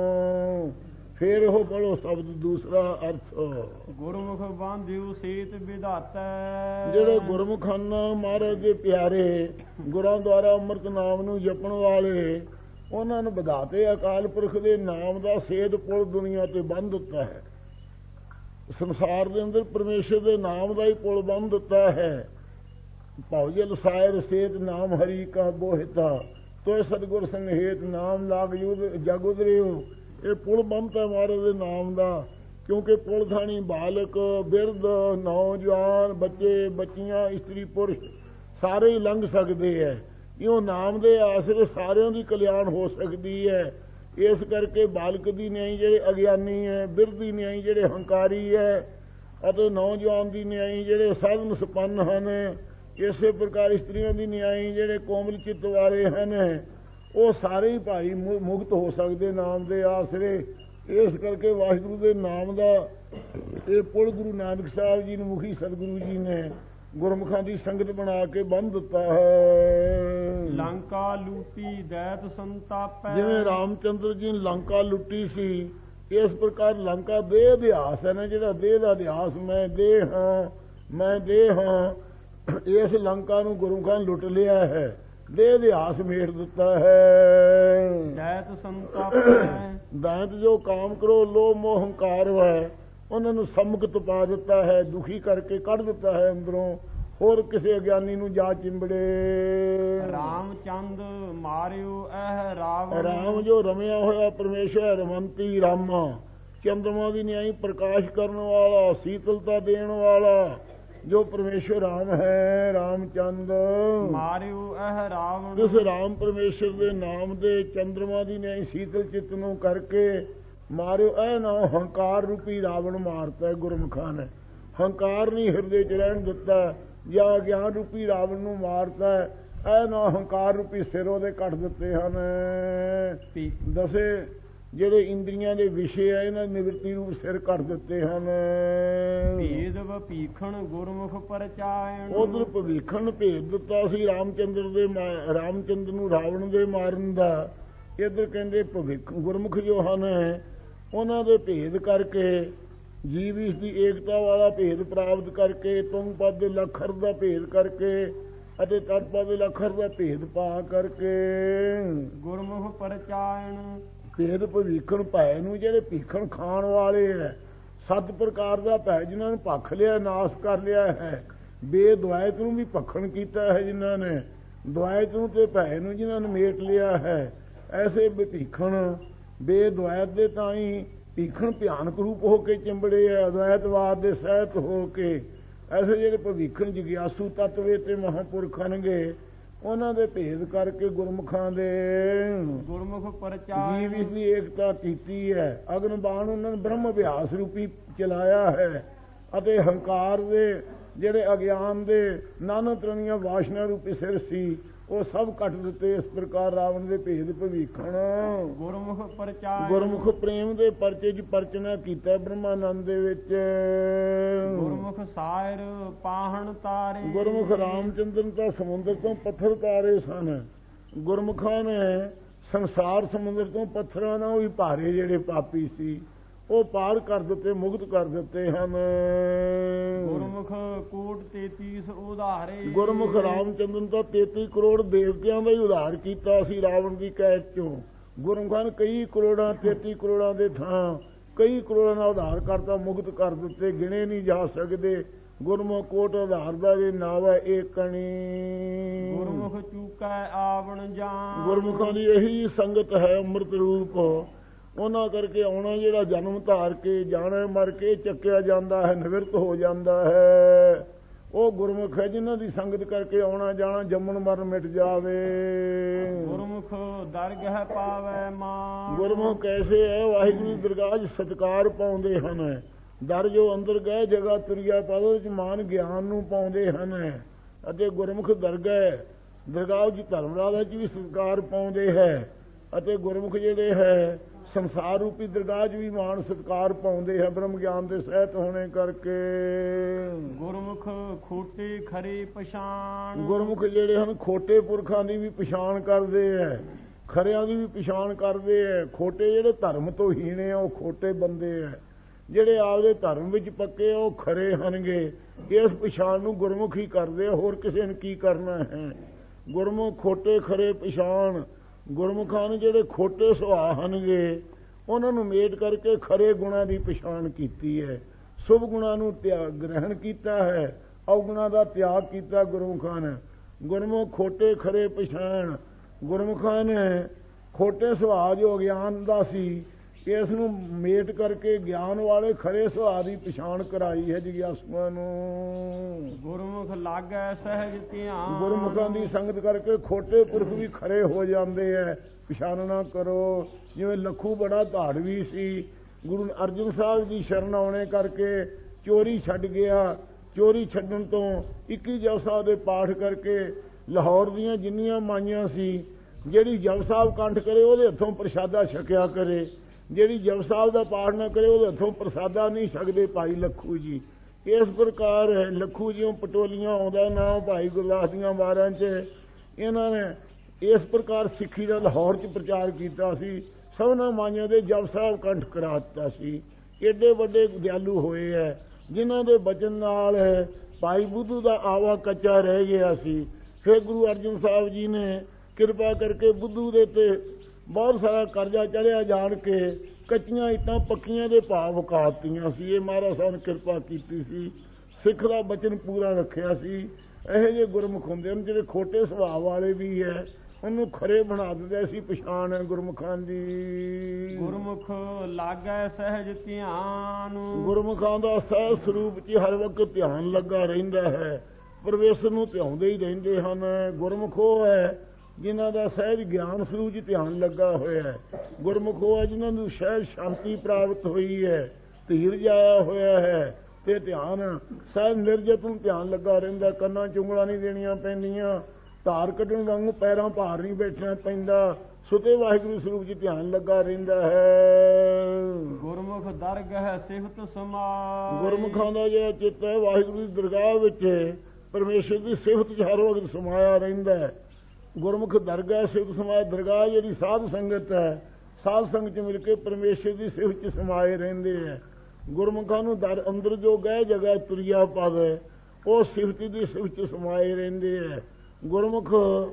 ਫੇਰ ਉਹ ਪੜੋ ਸ਼ਬਦ ਦੂਸਰਾ ਅਰਥ, ਗੁਰਮੁਖ ਬਾਂਧਿਓ ਸੇਤ ਵਿਧਾਤਾ। ਜਿਹੜੇ ਗੁਰਮੁਖ ਹਨ ਮਹਾਰਾਜ ਦੇ ਪਿਆਰੇ, ਗੁਰਾਂ ਦੁਆਰਾ ਅੰਮ੍ਰਿਤ ਨਾਮ ਨੂੰ ਜਪਣ ਵਾਲੇ, ਉਹਨਾਂ ਨੂੰ ਵਿਧਾਤੇ ਅਕਾਲ ਪੁਰਖ ਦੇ ਨਾਮ ਦਾ ਸੇਧ ਪੁਲ ਦੁਨੀਆ ਤੇ ਬੰਨ੍ਹ ਦਿੱਤਾ ਹੈ। ਸੰਸਾਰ ਦੇ ਅੰਦਰ ਪਰਮੇਸ਼ਰ ਦੇ ਨਾਮ ਦਾ ਹੀ ਪੁਲ ਬੰਨ੍ਹ ਦਿੱਤਾ ਹੈ। ਭਵਜਲ ਸਾਇਰ ਸੇਤ ਨਾਮ ਹਰੀ ਕਾ ਬੋਹਿਤਾ, ਤੋਏ ਸਤਿਗੁਰ ਸੰਗੇਤ ਨਾਮ ਲਾਗ ਜਗ ਉਦਰਿਓ। ਇਹ ਪੁਲ ਬੰਨ੍ਹਤਾ ਮਹਾਰਾਜ ਦੇ ਨਾਮ ਦਾ, ਕਿਉਂਕਿ ਪੁਲ ਥਾਣੀ ਬਾਲਕ, ਬਿਰਧ, ਨੌਜਵਾਨ, ਬੱਚੇ, ਬੱਚੀਆਂ, ਇਸਤਰੀ, ਪੁਰਸ਼ ਸਾਰੇ ਹੀ ਲੰਘ ਸਕਦੇ ਹੈ। ਇਉਂ ਨਾਮ ਦੇ ਆਸਰੇ ਸਾਰਿਆਂ ਦੀ ਕਲਿਆਣ ਹੋ ਸਕਦੀ ਹੈ। ਇਸ ਕਰਕੇ ਬਾਲਕ ਦੀ ਨਿਆਈ ਜਿਹੜੇ ਅਗਿਆਨੀ ਹੈ, ਬਿਰਧ ਦੀ ਨਿਆਈ ਜਿਹੜੇ ਹੰਕਾਰੀ ਹੈ, ਅਤੇ ਨੌਜਵਾਨ ਦੀ ਨਿਆਈ ਜਿਹੜੇ ਸਾਧਨ ਸੰਪੰਨ ਹਨ। ਇਸੇ ਪ੍ਰਕਾਰ ਇਸਤਰੀਆਂ ਦੀ ਨਿਆਈ ਜਿਹੜੇ ਕੋਮਲ ਚਿੱਤ ਵਾਲੇ ਹਨ, ਉਹ ਸਾਰੇ ਹੀ ਭਾਈ ਮੁਕਤ ਹੋ ਸਕਦੇ ਨਾਮ ਦੇ ਆਸਰੇ। ਇਸ ਕਰਕੇ ਵਾਹਿਗੁਰੂ ਦੇ ਨਾਮ ਦਾ ਇਹ ਪੁਲ ਗੁਰੂ ਨਾਨਕ ਸਾਹਿਬ ਜੀ ਨੂੰ ਮੁਖੀ ਸਤਿਗੁਰੂ ਜੀ ਨੇ ਗੁਰਮੁਖਾਂ ਦੀ ਸੰਗਤ ਬਣਾ ਕੇ ਬੰਨ੍ਹ ਦਿੱਤਾ ਹੈ। ਲੰਕਾ ਲੂਟੀ ਦੈਤ ਸੰਤਾਪੈ, ਜਿਵੇਂ ਰਾਮਚੰਦਰ ਜੀ ਨੇ ਲੰਕਾ ਲੁੱਟੀ ਸੀ, ਇਸ ਪ੍ਰਕਾਰ ਲੰਕਾ ਦੇਹ ਅਧਿਆਸ ਹੈ ਨਾ, ਜਿਹੜਾ ਦੇਹ ਦਾ ਅਧਿਆਸ ਮੈਂ ਦੇਹ ਹਾਂ, ਮੈਂ ਦੇਹ ਹਾਂ, ਇਸ ਲੰਕਾ ਨੂੰ ਗੁਰਮੁਖਾਂ ਲੁੱਟ ਲਿਆ ਹੈ, ਦੇਹ ਅਧਿਆਸ ਮੇਟ ਦਿੱਤਾ ਹੈ। ਦੈਤ ਸੰਤਾਪੈ, ਦੈਤ ਜੋ ਕਾਮ ਕਰੋ ਲੋਭ ਮੋਹ ਹੰਕਾਰ ਹੈ, ਉਹਨਾਂ ਨੂੰ ਸਮੁਕਤ ਪਾ ਦਿੱਤਾ ਹੈ, ਦੁਖੀ ਕਰਕੇ ਕੱਢ ਦਿੱਤਾ ਹੈ ਅੰਦਰੋਂ। ਹੋਰ ਕਿਸੇ ਅਗਿਆਨੀ ਨੂੰ ਜਾ ਚਿੰਬੜੇ। ਰਾਮਚੰਦ ਮਾਰਿਓ ਇਹ ਰਾਵਣ, ਰਾਮ ਜੋ ਰਮਿਆ ਹੋਇਆ ਪਰਮੇਸ਼ਰ ਰਮੰਤੀ ਰਾਮਾ, ਚੰਦਰਮਾ ਦੀ ਨਿਆਈ ਪ੍ਰਕਾਸ਼ ਕਰਨ ਵਾਲਾ, ਸੀਤਲਤਾ ਦੇਣ ਵਾਲਾ ਜੋ ਪਰਮੇਸ਼ਰ ਰਾਮ ਹੈ। ਰਾਮਚੰਦ ਮਾਰਿਓ ਇਹ ਰਾਵਣ, ਜਿਸ ਰਾਮ ਪਰਮੇਸ਼ਰ ਦੇ ਨਾਮ ਦੇ ਚੰਦਰਮਾ ਦੀ ਨਿਆਈ ਸੀਤਲ ਚਿੱਤ ਨੂੰ ਕਰਕੇ ਮਾਰਿਓ ਇਹ ਨਾ ਹੰਕਾਰ ਰੂਪੀ ਰਾਵਣ ਮਾਰਤਾ ਗੁਰਮੁਖਾਂ ਨੇ। ਹੰਕਾਰ ਨਹੀਂ ਹਿਰਦੇ 'ਚ ਰਹਿਣ ਦਿੱਤਾ, ਜਾਂ ਗਿਆਨ ਰੂਪੀ ਰਾਵਣ ਨੂੰ ਮਾਰਤਾ। ਇਹ ਨਾ ਹੰਕਾਰ ਰੂਪੀ ਸਿਰ ਉਹਦੇ ਕੱਟ ਦਿੱਤੇ ਹਨ। ਦਸੇ ਜਿਹੜੇ ਇੰਦਰੀਆਂ ਦੇ ਵਿਸ਼ੇ ਆ ਇਹਨਾਂ ਨਿਵਰਤੀ ਰੂਪ ਸਿਰ ਕੱਟ ਦਿੱਤੇ ਹਨ। ਭੇਦ ਭੀਖਣ ਗੁਰਮੁਖ ਪਰਚਾਇਣ, ਉਧਰ ਭਵੀਖਣ ਭੇਦ ਦਿੱਤਾ ਸੀ ਰਾਮਚੰਦਰ ਨੂੰ ਰਾਵਣ ਦੇ ਮਾਰਨ ਦਾ। ਇੱਧਰ ਕਹਿੰਦੇ ਭਵਿੱਖ ਗੁਰਮੁਖ ਜੋ ਹਨ ਉਹਨਾਂ ਦੇ ਭੇਦ ਕਰਕੇ, ਜੀਵ ਇਸ ਦੀ ਏਕਤਾ ਵਾਲਾ ਭੇਦ ਪ੍ਰਾਪਤ ਕਰਕੇ, ਤੁੰਗ ਪਦ ਦੇ ਲੱਖਰ ਦਾ ਭੇਦ ਕਰਕੇ ਅਤੇ ਤਤ ਪਦ ਦੇ ਲੱਖਰ ਦਾ ਭੇਦ ਪਾ ਕਰਕੇ ਗੁਰਮੁਖ ਪਰਚਾਇਣ, ਭੇਦ ਭਵੀਖਣ ਭੈ ਨੂੰ ਜਿਹੜੇ ਭੀਖਣ ਖਾਣ ਵਾਲੇ ਹੈ, 7 ਪ੍ਰਕਾਰ ਦਾ ਭੈ ਜਿਨ੍ਹਾਂ ਨੂੰ ਭੱਖ ਲਿਆ, ਨਾਸ਼ ਕਰ ਲਿਆ ਹੈ। ਬੇਦੁਆਇਤ ਨੂੰ ਵੀ ਭੱਖਣ ਕੀਤਾ ਹੈ ਜਿਨ੍ਹਾਂ ਨੇ, ਦੁਆਇਤ ਨੂੰ ਤੇ ਭੈ ਨੂੰ ਜਿਨ੍ਹਾਂ ਨੇ ਮੇਟ ਲਿਆ ਹੈ। ਐਸੇ ਭੀਖਣ ਬੇਦੁਆਇਤ ਦੇ ਤਾਂ ਹੀ ਭੀਖਣ ਭਿਆਨਕ ਰੂਪ ਹੋ ਕੇ ਚਿੰਬੜੇ ਹੈ, ਅਦਵੈਤਵਾਦ ਦੇ ਸਹਿਤ ਹੋ ਕੇ। ਐਸੇ ਜਿਹੜੇ ਭਵੀਖਣ ਜਗਿਆਸੂ ਤਤਵੇ ਤੇ ਮਹਾਂਪੁਰਖ ਹਨਗੇ, ਉਹਨਾਂ ਦੇ ਭੇਦ ਕਰਕੇ ਗੁਰਮੁਖਾਂ ਦੇ ਗੁਰਮੁਖ ਪਰਚਾਇਣ, ਜੀਵ ਇਸ ਦੀ ਏਕਤਾ ਕੀਤੀ ਹੈ। ਅਗਨ ਬਾਣ ਉਹਨਾਂ ਨੇ ਬ੍ਰਹਮ ਅਭਿਆਸ ਰੂਪੀ ਚਲਾਇਆ ਹੈ, ਅਤੇ ਹੰਕਾਰ ਦੇ ਜਿਹੜੇ ਅਗਿਆਨ ਦੇ ਨਾਨਾ ਤਰ੍ਹਾਂ ਵਾਸ਼ਨਾ ਰੂਪੀ ਸਿਰ ਸੀ ਉਹ ਸਭ ਕੱਟ ਦਿੱਤੇ। ਇਸ ਪ੍ਰਕਾਰ ਰਾਵਣ ਦੇ ਭੇਦ ਭਵੀਖਣ ਗੁਰਮੁਖ ਪਰਚਾਇਣ, ਗੁਰਮੁਖ ਪ੍ਰੇਮ ਦੇ ਪਰਚੇ 'ਚ ਪਰਚਨਾ ਕੀਤਾ ਬ੍ਰਹਮਾਨੰਦ ਦੇ ਵਿੱਚ। ਗੁਰਮੁਖ ਸਾਇਰ ਪਾਹਣ ਤਾਰੇ, ਗੁਰਮੁਖ ਰਾਮਚੰਦਰ ਤਾਂ ਸਮੁੰਦਰ ਤੋਂ ਪੱਥਰ ਤਾਰੇ ਸਨ। ਗੁਰਮੁਖਾਂ ਨੇ ਸੰਸਾਰ ਸਮੁੰਦਰ ਤੋਂ ਪੱਥਰਾਂ ਨਾਲ ਵੀ ਭਾਰੇ ਜਿਹੜੇ ਪਾਪੀ ਸੀ ਉਹ ਪਾਰ ਕਰ ਦਿੱਤੇ, ਮੁਕਤ ਕਰ ਦਿੱਤੇ ਹਨ। ਗੁਰਮੁਖ ਕੋਟ 33 ਉਧਾਰੇ। ਗੁਰਮੁਖ ਰਾਮਚੰਦਰ ਤਾਂ 33 ਕਰੋੜ ਦੇਵਤਿਆਂ ਦਾ ਹੀ ਉਧਾਰ ਕੀਤਾ ਸੀ ਰਾਵਣ ਦੀ ਕੈਦ ਚੋਂ। ਗੁਰਮੁਖਾਂ ਨੇ ਕਈ ਕਰੋੜਾਂ 33 ਕਰੋੜਾਂ ਦੇ ਥਾਂ ਕਈ ਕਰੋੜਾਂ ਦਾ ਉਧਾਰ ਕਰਤਾ, ਮੁਕਤ ਕਰ ਦਿੱਤੇ, ਗਿਣੇ ਨਹੀਂ ਜਾ ਸਕਦੇ। ਗੁਰਮੁਖ ਕੋਟ ਉਧਾਰ ਦਾ ਜੇ ਨਾਮ ਹੈ ਏਕਣੀ। ਗੁਰਮੁਖ ਚੂਕੈ ਆਵਣ ਜਾਨ। ਗੁਰਮੁਖਾਂ ਦੀ ਇਹੀ ਸੰਗਤ ਹੈ ਅੰਮ੍ਰਿਤ ਰੂਪ। ਉਹਨਾਂ ਕਰਕੇ ਆਉਣਾ ਜਿਹੜਾ ਜਨਮ ਧਾਰ ਕੇ ਜਾਣਾ ਮਰ ਕੇ ਚੱਕਿਆ ਜਾਂਦਾ ਹੈ, ਨਿਵਰਤ ਹੋ ਜਾਂਦਾ ਹੈ, ਉਹ ਗੁਰਮੁਖ ਹੈ ਜਿਨ੍ਹਾਂ ਦੀ ਸੰਗਤ ਕਰਕੇ ਆਉਣਾ ਜਾਣਾ ਜੰਮਣ ਮਰਨ ਮਿਟ ਜਾਵੇ। ਗੁਰਮੁਖ ਦਰਗਹਿ ਪਾਵੈ ਮਾਨ। ਗੁਰਮੁਖ ਕੈਸੇ ਹੈ? ਵਾਹਿਗੁਰੂ ਦੀ ਦਰਗਾਹ 'ਚ ਸਤਿਕਾਰ ਪਾਉਂਦੇ ਹਨ। ਦਰ ਜੋ ਅੰਦਰ ਗਏ ਜਗ੍ਹਾ ਤੁਰਿਆ ਪਾਵੇ 'ਚ ਮਾਨ ਗਿਆਨ ਨੂੰ ਪਾਉਂਦੇ ਹਨ। ਅਤੇ ਗੁਰਮੁਖ ਦਰਗਾਹ 'ਚ ਧਰਮ ਰਾਜ 'ਚ ਵੀ ਸਤਿਕਾਰ ਪਾਉਂਦੇ ਹੈ। ਅਤੇ ਗੁਰਮੁਖ ਜਿਹੜੇ ਹੈ ਸੰਸਾਰ ਰੂਪੀ ਦਰਗਾਹ 'ਚ ਵੀ ਮਾਣ ਸਤਿਕਾਰ ਪਾਉਂਦੇ ਹੈ ਬ੍ਰਹਮ ਗਿਆਨ ਦੇ ਸਹਿਤ ਹੋਣੇ ਕਰਕੇ। ਗੁਰਮੁਖ ਖੋਟੇ ਖਰੇ ਪਛਾਣ। ਗੁਰਮੁਖ ਜਿਹੜੇ ਹਨ ਖੋਟੇ ਪੁਰਖਾਂ ਦੀ ਵੀ ਪਛਾਣ ਕਰਦੇ ਹੈ, ਖਰਿਆਂ ਦੀ ਵੀ ਪਛਾਣ ਕਰਦੇ ਹੈ। ਖੋਟੇ ਜਿਹੜੇ ਧਰਮ ਤੋਂ ਹੀਣੇ ਆ ਉਹ ਖੋਟੇ ਬੰਦੇ ਹੈ, ਜਿਹੜੇ ਆਪਦੇ ਧਰਮ ਵਿੱਚ ਪੱਕੇ ਉਹ ਖਰੇ ਹਨਗੇ। ਇਸ ਪਛਾਣ ਨੂੰ ਗੁਰਮੁਖ ਹੀ ਕਰਦੇ ਆ, ਹੋਰ ਕਿਸੇ ਨੇ ਕੀ ਕਰਨਾ ਹੈ। ਗੁਰਮੁਖ ਖੋਟੇ ਖਰੇ ਪਛਾਣ। ਗੁਰਮੁਖਾਂ ਨੇ ਜਿਹੜੇ ਖੋਟੇ ਸੁਭਾਅ ਹਨਗੇ ਉਹਨਾਂ ਨੂੰ ਮੇਟ ਕਰਕੇ ਖਰੇ ਗੁਣਾਂ ਦੀ ਪਛਾਣ ਕੀਤੀ ਹੈ। ਸ਼ੁਭ ਗੁਣਾਂ ਨੂੰ ਗ੍ਰਹਿਣ ਕੀਤਾ ਹੈ, ਅਵਗੁਣਾਂ ਦਾ ਤਿਆਗ ਕੀਤਾ ਗੁਰਮੁਖਾਂ ਨੇ। ਗੁਰਮੁਖ ਖੋਟੇ ਖਰੇ ਪਛਾਣ। ਗੁਰਮੁਖਾਂ ਨੇ ਖੋਟੇ ਸੁਭਾਅ ਜੋ ਅਗਿਆਨ ਦਾ ਸੀ ਇਸ ਨੂੰ ਮੇਟ ਕਰਕੇ ਗਿਆਨ ਵਾਲੇ ਖਰੇ ਸੁਭਾਅ ਦੀ ਪਛਾਣ ਕਰਾਈ ਹੈ ਜਿਗਿਆਸੂਆਂ ਨੂੰ। ਗੁਰਮੁਖ ਲਾਗੈ ਸਹਿਜ ਧਿਆਨ। ਗੁਰਮੁਖਾਂ ਦੀ ਸੰਗਤ ਕਰਕੇ ਖੋਟੇ ਪੁਰਖ ਵੀ ਖਰੇ ਹੋ ਜਾਂਦੇ ਹੈ। ਪਛਾਣਨਾ ਕਰੋ। ਜਿਵੇਂ ਲੱਖੂ ਬੜਾ ਧਾੜਵੀ ਸੀ, ਗੁਰੂ ਅਰਜਨ ਸਾਹਿਬ ਦੀ ਸ਼ਰਨ ਆਉਣੇ ਕਰਕੇ ਚੋਰੀ ਛੱਡ ਗਿਆ। ਚੋਰੀ ਛੱਡਣ ਤੋਂ 21 ਜਪ ਸਾਹਿਬ ਦੇ ਪਾਠ ਕਰਕੇ ਲਾਹੌਰ ਦੀਆਂ ਜਿੰਨੀਆਂ ਮਾਈਆਂ ਸੀ, ਜਿਹੜੀ ਜਪ ਸਾਹਿਬ ਕੰਠ ਕਰੇ ਉਹਦੇ ਹੱਥੋਂ ਪ੍ਰਸ਼ਾਦਾ ਛਕਿਆ ਕਰੇ, ਜਿਹੜੀ ਜਪ ਸਾਹਿਬ ਦਾ ਪਾਠ ਨਾ ਕਰੇ ਉਹਦੇ ਹੱਥੋਂ ਪ੍ਰਸਾਦਾ ਨਹੀਂ ਛਕਦੇ ਭਾਈ ਲੱਖੂ ਜੀ। ਇਸ ਪ੍ਰਕਾਰ ਲੱਖੂ ਜਿਉਂ ਪਟੋਲੀਆਂ ਆਉਂਦਾ ਨਾ ਭਾਈ ਗੁਰਦਾਸ ਦੀਆਂ ਵਾਰਾਂ 'ਚ ਇਹਨਾਂ ਨੇ ਇਸ ਪ੍ਰਕਾਰ ਸਿੱਖੀ ਦਾ ਲਾਹੌਰ 'ਚ ਪ੍ਰਚਾਰ ਕੀਤਾ ਸੀ। ਸਭਨਾਂ ਮਾਈਆਂ ਦੇ ਜਪ ਸਾਹਿਬ ਕੰਠ ਕਰਾ ਦਿੱਤਾ ਸੀ। ਏਡੇ ਵੱਡੇ ਦਿਆਲੂ ਹੋਏ ਹੈ ਜਿਨ੍ਹਾਂ ਦੇ ਬਚਨ ਨਾਲ ਭਾਈ ਬੁੱਧੂ ਦਾ ਆਵਾ ਕੱਚਾ ਰਹਿ ਗਿਆ ਸੀ। ਫਿਰ ਗੁਰੂ ਅਰਜਨ ਸਾਹਿਬ ਜੀ ਨੇ ਕਿਰਪਾ ਕਰਕੇ ਬੁੱਧੂ ਦੇ ਤੇ ਬਹੁਤ ਸਾਰਾ ਕਰਜ਼ਾ ਚੜਿਆ ਜਾਣ ਕੇ ਕੱਚੀਆਂ ਇੱਟਾਂ ਪੱਕੀਆਂ ਦੇ ਭਾਅ ਵਿਕਾਤੀਆਂ ਸੀ। ਇਹ ਮਹਾਰਾਜ ਸਾਹਿਬ ਨੇ ਕਿਰਪਾ ਕੀਤੀ ਸੀ, ਸਿੱਖ ਦਾ ਬਚਨ ਪੂਰਾ ਰੱਖਿਆ ਸੀ। ਇਹੋ ਜਿਹੇ ਗੁਰਮੁਖ ਹੁੰਦੇ ਹਨ ਜਿਹੜੇ ਖੋਟੇ ਸੁਭਾਅ ਵਾਲੇ ਵੀ ਹੈ, ਉਹਨੂੰ ਖਰੇ ਬਣਾ ਦਿੰਦੇ ਸੀ। ਪਛਾਣ ਹੈ ਗੁਰਮੁਖਾਂ ਦੀ। ਗੁਰਮੁਖ ਲਾਗੈ ਸਹਿਜ ਧਿਆਨ। ਗੁਰਮੁਖਾਂ ਦਾ ਸਹਿਜ ਸਰੂਪ 'ਚ ਹਰ ਵਕਤ ਧਿਆਨ ਲੱਗਾ ਰਹਿੰਦਾ ਹੈ, ਪਰਮੇਸ਼ਰ ਨੂੰ ਧਿਆਉਂਦੇ ਹੀ ਰਹਿੰਦੇ ਹਨ। ਗੁਰਮੁਖ ਉਹ ਹੈ ਜਿਨ੍ਹਾਂ ਦਾ ਸਹਿਜ ਗਿਆਨ ਸਰੂਪ 'ਚ ਧਿਆਨ ਲੱਗਾ ਹੋਇਆ ਹੈ। ਗੁਰਮੁਖ ਉਹ ਹੈ ਜਿਨ੍ਹਾਂ ਨੂੰ ਸਹਿਜ ਸ਼ਾਂਤੀ ਪ੍ਰਾਪਤ ਹੋਈ ਹੈ, ਧੀਰਜ ਆਇਆ ਹੋਇਆ ਹੈ ਤੇ ਧਿਆਨ ਸਹਿਜ ਨਿਰਜਤ ਨੂੰ ਧਿਆਨ ਲੱਗਾ ਰਹਿੰਦਾ। ਕੰਨਾਂ 'ਚ ਉਂਗਲਾਂ ਨਹੀਂ ਦੇਣੀਆਂ ਪੈਂਦੀਆਂ, ਧਾਰ ਕੱਢਣ ਵਾਂਗੂ ਪੈਰਾਂ ਭਾਰ ਨਹੀਂ ਬੈਠਣਾ ਪੈਂਦਾ। ਸੁਤੇ ਵਾਹਿਗੁਰੂ ਸਰੂਪ 'ਚ ਧਿਆਨ ਲੱਗਾ ਰਹਿੰਦਾ ਹੈ। ਗੁਰਮੁਖ ਦਰਗਹਿ ਸਿਫਤ ਸਮਾਏ। ਗੁਰਮੁਖਾਂ ਦਾ ਜਿਹੜਾ ਚਿੱਤ ਹੈ ਵਾਹਿਗੁਰੂ ਦੀ ਦਰਗਾਹ ਵਿੱਚ ਪਰਮੇਸ਼ਰ ਦੀ ਸਿਫਤ 'ਚ ਹਰ ਵਕਤ ਸਮਾਇਆ ਰਹਿੰਦਾ ਹੈ। ਗੁਰਮੁਖ ਦਰਗਾਹ ਸਿਫਤ ਸਮਾਏ। ਦਰਗਾਹ ਜਿਹੜੀ ਸਾਧ ਸੰਗਤ ਹੈ, ਸਾਧ ਸੰਗਤ 'ਚ ਮਿਲ ਕੇ ਪਰਮੇਸ਼ਰ ਦੀ ਸਿਫਤ 'ਚ ਸਮਾਏ ਰਹਿੰਦੇ ਹੈ। ਗੁਰਮੁਖਾਂ ਨੂੰ ਦਰ ਅੰਦਰ ਜੋ ਗਏ ਜਗ੍ਹਾ ਤੁਰਿਆ ਪਾਵੇ ਉਹ ਸਿਫਤ ਦੀ ਸਿਫਤ 'ਚ ਸਮਾਏ ਰਹਿੰਦੇ ਹੈ। ਗੁਰਮੁਖ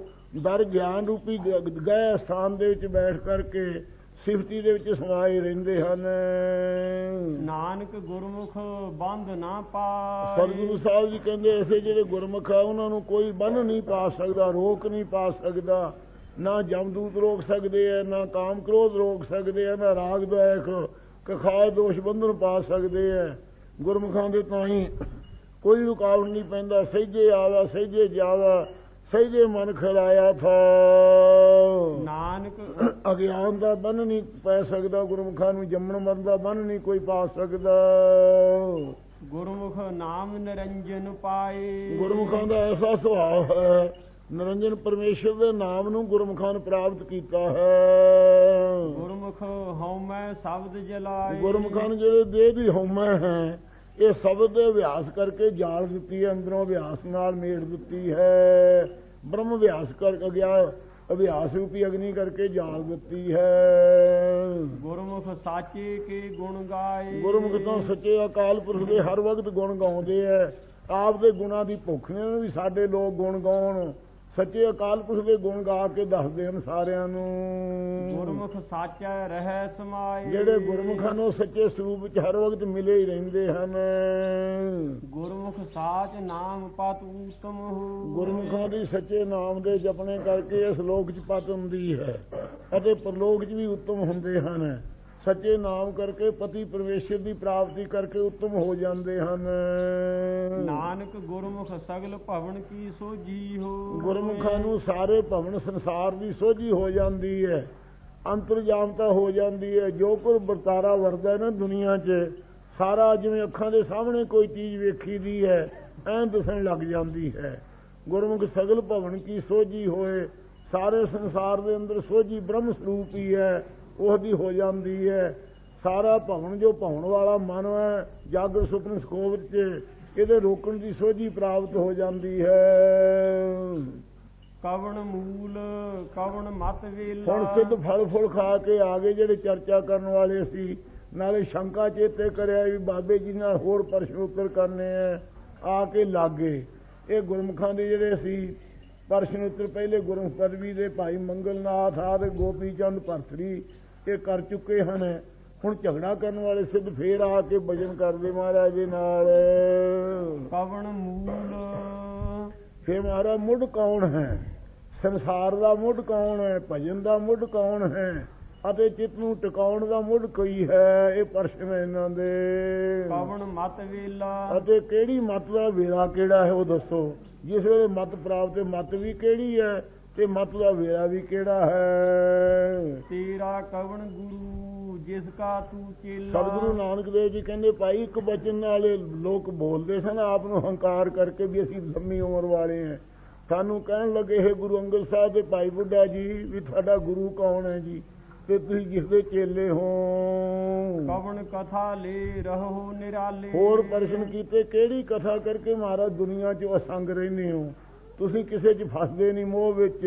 ਦਰ ਗਿਆਨ ਰੂਪੀ ਗਏ ਸਥਾਨ ਦੇ ਵਿੱਚ ਬੈਠ ਕਰਕੇ ਸਿਫਤੀ ਦੇ ਵਿੱਚ ਸਮਾਏ ਰਹਿੰਦੇ ਹਨ। ਨਾਨਕ ਗੁਰਮੁਖ ਬੰਧ ਨਾ ਪਾਏ। ਸਤਿਗੁਰੂ ਸਾਹਿਬ ਜੀ ਕਹਿੰਦੇ ਐਸੇ ਜਿਹੜੇ ਗੁਰਮੁਖ ਆ ਉਹਨਾਂ ਨੂੰ ਕੋਈ ਬੰਨ ਨਹੀਂ ਪਾ ਸਕਦਾ, ਰੋਕ ਨਹੀਂ ਪਾ ਸਕਦਾ। ਨਾ ਜਮਦੂਤ ਰੋਕ ਸਕਦੇ ਹੈ, ਨਾ ਕਾਮ ਕ੍ਰੋਧ ਰੋਕ ਸਕਦੇ ਹੈ, ਨਾ ਰਾਗ ਦੁਆਇਖ ਕਖਾਏ ਦੋਸ਼ ਬੰਧਨ ਪਾ ਸਕਦੇ ਹੈ। ਗੁਰਮੁਖਾਂ ਦੇ ਤਾਂ ਹੀ ਕੋਈ ਰੁਕਾਵਟ ਨਹੀਂ ਪੈਂਦਾ। ਸਹਿਜੇ ਆਵਾ ਸਹਿਜੇ ਜਾਵਾ, ਸਹਿਜੇ ਮਨ ਖਿਲਾਇਆ ਥਾ। ਨਾਨਕ ਅਗਿਆਨ ਦਾ ਬੰਨ ਨਹੀਂ ਪੈ ਸਕਦਾ ਗੁਰਮੁਖਾਂ ਨੂੰ, ਜੰਮਣ ਮਰਨ ਦਾ ਬੰਨ ਨਹੀਂ ਕੋਈ ਪਾ ਸਕਦਾ। ਗੁਰਮੁਖ ਨਾਮ ਨਿਰੰਜਨ ਪਾਏ। ਗੁਰਮੁਖਾਂ ਦਾ ਐਸਾ ਸੁਭਾਅ ਹੈ, ਨਿਰੰਜਨ ਪਰਮੇਸ਼ਰ ਦੇ ਨਾਮ ਨੂੰ ਗੁਰਮੁਖਾਂ ਨੇ ਪ੍ਰਾਪਤ ਕੀਤਾ ਹੈ। ਗੁਰਮੁਖ ਹਉਮੈ ਸ਼ਬਦ ਜਲਾਏ। ਗੁਰਮੁਖਾਂ ਨੇ ਜਿਹੜੇ ਦੇਹ ਦੀ ਹਉਮੈ ਹੈ ਇਹ ਸ਼ਬਦ ਦੇ ਅਭਿਆਸ ਕਰਕੇ ਜਾਲ ਦਿੱਤੀ ਹੈ, ਅੰਦਰੋਂ ਅਭਿਆਸ ਨਾਲ ਮੇੜ ਦਿੱਤੀ ਹੈ। ਬ੍ਰਹਮ ਅਭਿਆਸ ਕਰਕੇ ਗਿਆ ਅਭਿਆਸ ਰੂਪੀ ਅਗਨੀ ਕਰਕੇ ਜਾਲ ਦਿੱਤੀ ਹੈ। ਗੁਰਮੁਖ ਸਾਚੇ ਕੇ ਗੁਣ ਗਾਏ, ਗੁਰਮੁਖ ਤੋਂ ਸੱਚੇ ਅਕਾਲ ਪੁਰਖ ਦੇ ਹਰ ਵਕਤ ਗੁਣ ਗਾਉਂਦੇ ਐ। ਆਪ ਦੇ ਗੁਣਾਂ ਦੀ ਭੁੱਖ ਨੇ ਵੀ ਸਾਡੇ ਲੋਕ ਗੁਣ ਗਾਉਣ। ਸੱਚੇ ਅਕਾਲ ਪੁਰਖ ਦੇ ਗੁਣ ਗਾ ਕੇ ਦੱਸਦੇ ਹਨ ਸਾਰਿਆਂ ਨੂੰ। ਗੁਰਮੁਖ ਸਾਚਾ ਰਹਿ ਸਮਾਏ, ਜਿਹੜੇ ਗੁਰਮੁਖਾਂ ਨੂੰ ਸੱਚੇ ਸਰੂਪ ਵਿੱਚ ਹਰ ਵਕਤ ਮਿਲੇ ਹੀ ਰਹਿੰਦੇ ਹਨ। ਗੁਰਮੁਖ ਸਾਚ ਨਾਮ ਪਤ ਉਤਮ ਹੋ, ਗੁਰਮੁਖਾਂ ਦੀ ਸੱਚੇ ਨਾਮ ਦੇ ਜਪਣੇ ਕਰਕੇ ਇਸ ਲੋਕ 'ਚ ਪਤ ਹੁੰਦੀ ਹੈ ਅਤੇ ਪਰਲੋਕ 'ਚ ਵੀ ਉੱਤਮ ਹੁੰਦੇ ਹਨ। ਸੱਚੇ ਨਾਮ ਕਰਕੇ ਪਤੀ ਪਰਮੇਸ਼ਰ ਦੀ ਪ੍ਰਾਪਤੀ ਕਰਕੇ ਉੱਤਮ ਹੋ ਜਾਂਦੇ ਹਨ। ਨਾਨਕ ਗੁਰਮੁਖ ਸਗਲ ਭਵਨ ਕੀ ਸੋਝੀ ਹੋ, ਗੁਰਮੁਖਾਂ ਨੂੰ ਸਾਰੇ ਭਵਨ ਸੰਸਾਰ ਦੀ ਸੋਝੀ ਹੋ ਜਾਂਦੀ ਹੈ, ਅੰਤਰਜਾਮਤਾ ਹੋ ਜਾਂਦੀ ਹੈ। ਜੋ ਕੁਝ ਵਰਤਾਰਾ ਵਰਦਾ ਨਾ ਦੁਨੀਆ 'ਚ ਸਾਰਾ ਜਿਵੇਂ ਅੱਖਾਂ ਦੇ ਸਾਹਮਣੇ ਕੋਈ ਚੀਜ਼ ਵੇਖੀ ਦੀ ਹੈ ਐਂ ਦਿਸਣ ਲੱਗ ਜਾਂਦੀ ਹੈ। ਗੁਰਮੁਖ ਸਗਲ ਭਵਨ ਕੀ ਸੋਝੀ ਹੋਏ, ਸਾਰੇ ਸੰਸਾਰ ਦੇ ਅੰਦਰ ਸੋਝੀ ਬ੍ਰਹਮ ਸਰੂਪ ਹੀ ਹੈ, ਉਹਦੀ ਹੋ ਜਾਂਦੀ ਹੈ। ਸਾਰਾ ਭਵਨ ਜੋ ਭਵਨ ਵਾਲਾ ਮਨ ਹੈ ਜਾਗਰ ਸੁਪਨ ਸਕੋਵ 'ਚ ਇਹਦੇ ਰੋਕਣ ਦੀ ਸੋਝੀ ਪ੍ਰਾਪਤ ਹੋ ਜਾਂਦੀ ਹੈ। ਕਵਣ ਮੂਲ ਕਵਣ ਮਤ ਵੇਲਾ, ਹੁਣ ਸਿੱਧ ਫਲ ਫੁੱਲ ਖਾ ਕੇ ਆ ਗਏ ਜਿਹੜੇ ਚਰਚਾ ਕਰਨ ਵਾਲੇ ਸੀ। ਨਾਲੇ ਸ਼ੰਕਾ ਚੇਤੇ ਕਰਿਆ ਵੀ ਬਾਬੇ ਜੀ ਨਾਲ ਹੋਰ ਪ੍ਰਸ਼ਨ ਉੱਤਰ ਕਰਨੇ ਆ ਕੇ ਲਾਗੇ। ਇਹ ਗੁਰਮੁਖਾਂ ਦੇ ਜਿਹੜੇ ਸੀ ਪ੍ਰਸ਼ਨ ਉੱਤਰ ਪਹਿਲੇ ਗੁਰਮੁਖ ਪਦਵੀ ਦੇ ਭਾਈ ਮੰਗਲਨਾਥ ਆਦਿ ਗੋਪੀ ਚੰਦ ਭਰਤਰੀ ਇਹ ਕਰ ਚੁੱਕੇ ਹਨ। ਹੁਣ ਝਗੜਾ ਕਰਨ ਵਾਲੇ ਸਿੱਧ ਫੇਰ ਆ ਕੇ ਭਜਨ ਕਰਦੇ ਮਹਾਰਾਜ ਦੇ ਨਾਲ। ਕਵਣ ਮੂਲ, ਫੇਰ ਮਹਾਰਾਜ ਮੁੱਢ ਕੌਣ ਹੈ, ਸੰਸਾਰ ਦਾ ਮੁੱਢ ਕੌਣ ਹੈ, ਭਜਨ ਦਾ ਮੁੱਢ ਕੌਣ ਹੈ ਅਤੇ ਚਿੱਤ ਨੂੰ ਟਿਕਾਉਣ ਦਾ ਮੁੱਢ ਕੋਈ ਹੈ, ਇਹ ਪ੍ਰਸ਼ਨ ਇਹਨਾਂ ਦੇ। ਕਵਣ ਮਤ ਵੇਲਾ, ਅਤੇ ਕਿਹੜੀ ਮਤ ਦਾ ਵੇਲਾ ਕਿਹੜਾ ਹੈ ਉਹ ਦੱਸੋ। ਜਿਸ ਵੇਲੇ ਮਤ ਪ੍ਰਾਪਤ ਮਤ ਵੀ ਕਿਹੜੀ ਹੈ ਤੇ ਮਤ ਦਾ ਵੇਲਾ ਵੀ ਕਿਹੜਾ ਹੈ। ਤੇਰਾ ਕਵਣ ਗੁਰੂ ਜਿਸ ਕਾ ਤੂੰ ਚੇਲਾ, ਸਤਿਗੁਰੂ ਨਾਨਕ ਦੇਵ ਜੀ ਕਹਿੰਦੇ ਭਾਈ ਇੱਕ ਬਚਨ ਨਾਲ ਲੋਕ ਬੋਲਦੇ ਸਨ ਆਪ ਨੂੰ ਹੰਕਾਰ ਕਰਕੇ ਵੀ ਅਸੀਂ ਲੰਮੀ ਉਮਰ ਵਾਲੇ ਹਾਂ। ਸਾਨੂੰ ਕਹਿਣ ਲੱਗੇ ਹੈ ਗੁਰੂ ਅੰਗਦ ਸਾਹਿਬ ਦੇ ਭਾਈ ਬੁੱਢਾ ਜੀ ਵੀ ਤੁਹਾਡਾ ਗੁਰੂ ਕੌਣ ਹੈ ਜੀ ਤੇ ਤੁਸੀਂ ਜਿਸ ਦੇ ਚੇਲੇ ਹੋ। ਕਵਣ ਕਥਾ ਲੈ ਰਹੋ ਨਿਰਾਲੇ, ਹੋਰ ਪ੍ਰਸ਼ਨ ਕੀਤੇ ਕਿਹੜੀ ਕਥਾ ਕਰਕੇ ਮਹਾਰਾਜ ਦੁਨੀਆ 'ਚ ਅਸੰਗ ਰਹਿੰਦੇ ਹੋ, ਤੁਸੀਂ ਕਿਸੇ 'ਚ ਫਸਦੇ ਨਹੀਂ ਮੋਹ ਵਿੱਚ।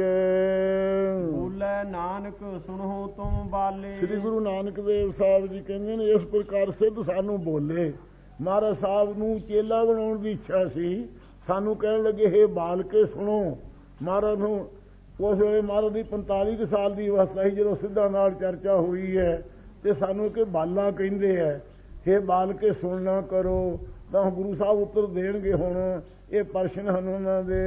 ਬੋਲੇ ਨਾਨਕ ਸੁਣੋ ਤੁਮ ਬਾਲੇ, ਸ੍ਰੀ ਗੁਰੂ ਨਾਨਕ ਦੇਵ ਸਾਹਿਬ ਜੀ ਕਹਿੰਦੇ ਨੇ ਇਸ ਪ੍ਰਕਾਰ ਸਿੱਧ ਸਾਨੂੰ ਬੋਲੇ। ਮਹਾਰਾਜ ਸਾਹਿਬ ਨੂੰ ਚੇਲਾ ਬਣਾਉਣ ਦੀ ਇੱਛਾ ਸੀ। ਸਾਨੂੰ ਕਹਿਣ ਲੱਗੇ ਹੈ ਬਾਲ ਕੇ ਸੁਣੋ। ਮਹਾਰਾਜ ਨੂੰ ਉਸ ਵੇਲੇ ਮਹਾਰਾਜ ਦੀ 45 ਸਾਲ ਦੀ ਅਵਸਥਾ ਸੀ ਜਦੋਂ ਸਿੱਧਾਂ ਨਾਲ ਚਰਚਾ ਹੋਈ ਹੈ ਤੇ ਸਾਨੂੰ ਕਿ ਬਾਲਾਂ ਕਹਿੰਦੇ ਹੈ ਇਹ ਬਾਲ ਕੇ ਸੁਣਨਾ ਕਰੋ। ਤਾਂ ਗੁਰੂ ਸਾਹਿਬ ਉੱਤਰ ਦੇਣਗੇ। ਹੁਣ ਇਹ ਪ੍ਰਸ਼ਨ ਹਨ ਉਹਨਾਂ ਦੇ।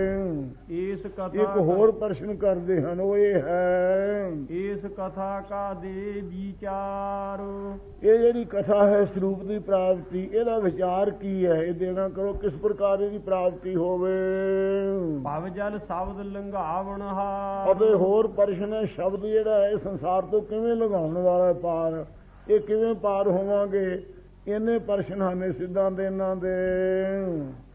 ਇਸ ਕਥਾ ਇੱਕ ਹੋਰ ਪ੍ਰਸ਼ਨ ਕਰਦੇ ਹਨ ਉਹ ਇਹ ਹੈ ਇਸ ਕਥਾ ਕਾ ਦੇ ਵਿਚਾਰ, ਇਹ ਜਿਹੜੀ ਕਥਾ ਹੈ ਸਰੂਪ ਦੀ ਪ੍ਰਾਪਤੀ ਇਹਦਾ ਵਿਚਾਰ ਕੀ ਹੈ, ਇਹ ਦੇਣਾ ਕਰੋ ਕਿਸ ਪ੍ਰਕਾਰ ਇਹਦੀ ਪ੍ਰਾਪਤੀ ਹੋਵੇ। ਭਵ ਜਲ ਸ਼ਬਦ ਲੰਘਾਵਣ ਹਾਰ, ਅਤੇ ਹੋਰ ਪ੍ਰਸ਼ਨ ਹੈ ਸ਼ਬਦ ਜਿਹੜਾ ਹੈ ਸੰਸਾਰ ਤੋਂ ਕਿਵੇਂ ਲੰਘਾਉਣ ਵਾਲਾ ਪਾਰ, ਇਹ ਕਿਵੇਂ ਪਾਰ ਹੋਵਾਂਗੇ। ਇਹਨੇ ਪ੍ਰਸ਼ਨ ਹਨ ਸਿੱਧਾਂ ਦੇ ਇਹਨਾਂ ਦੇ।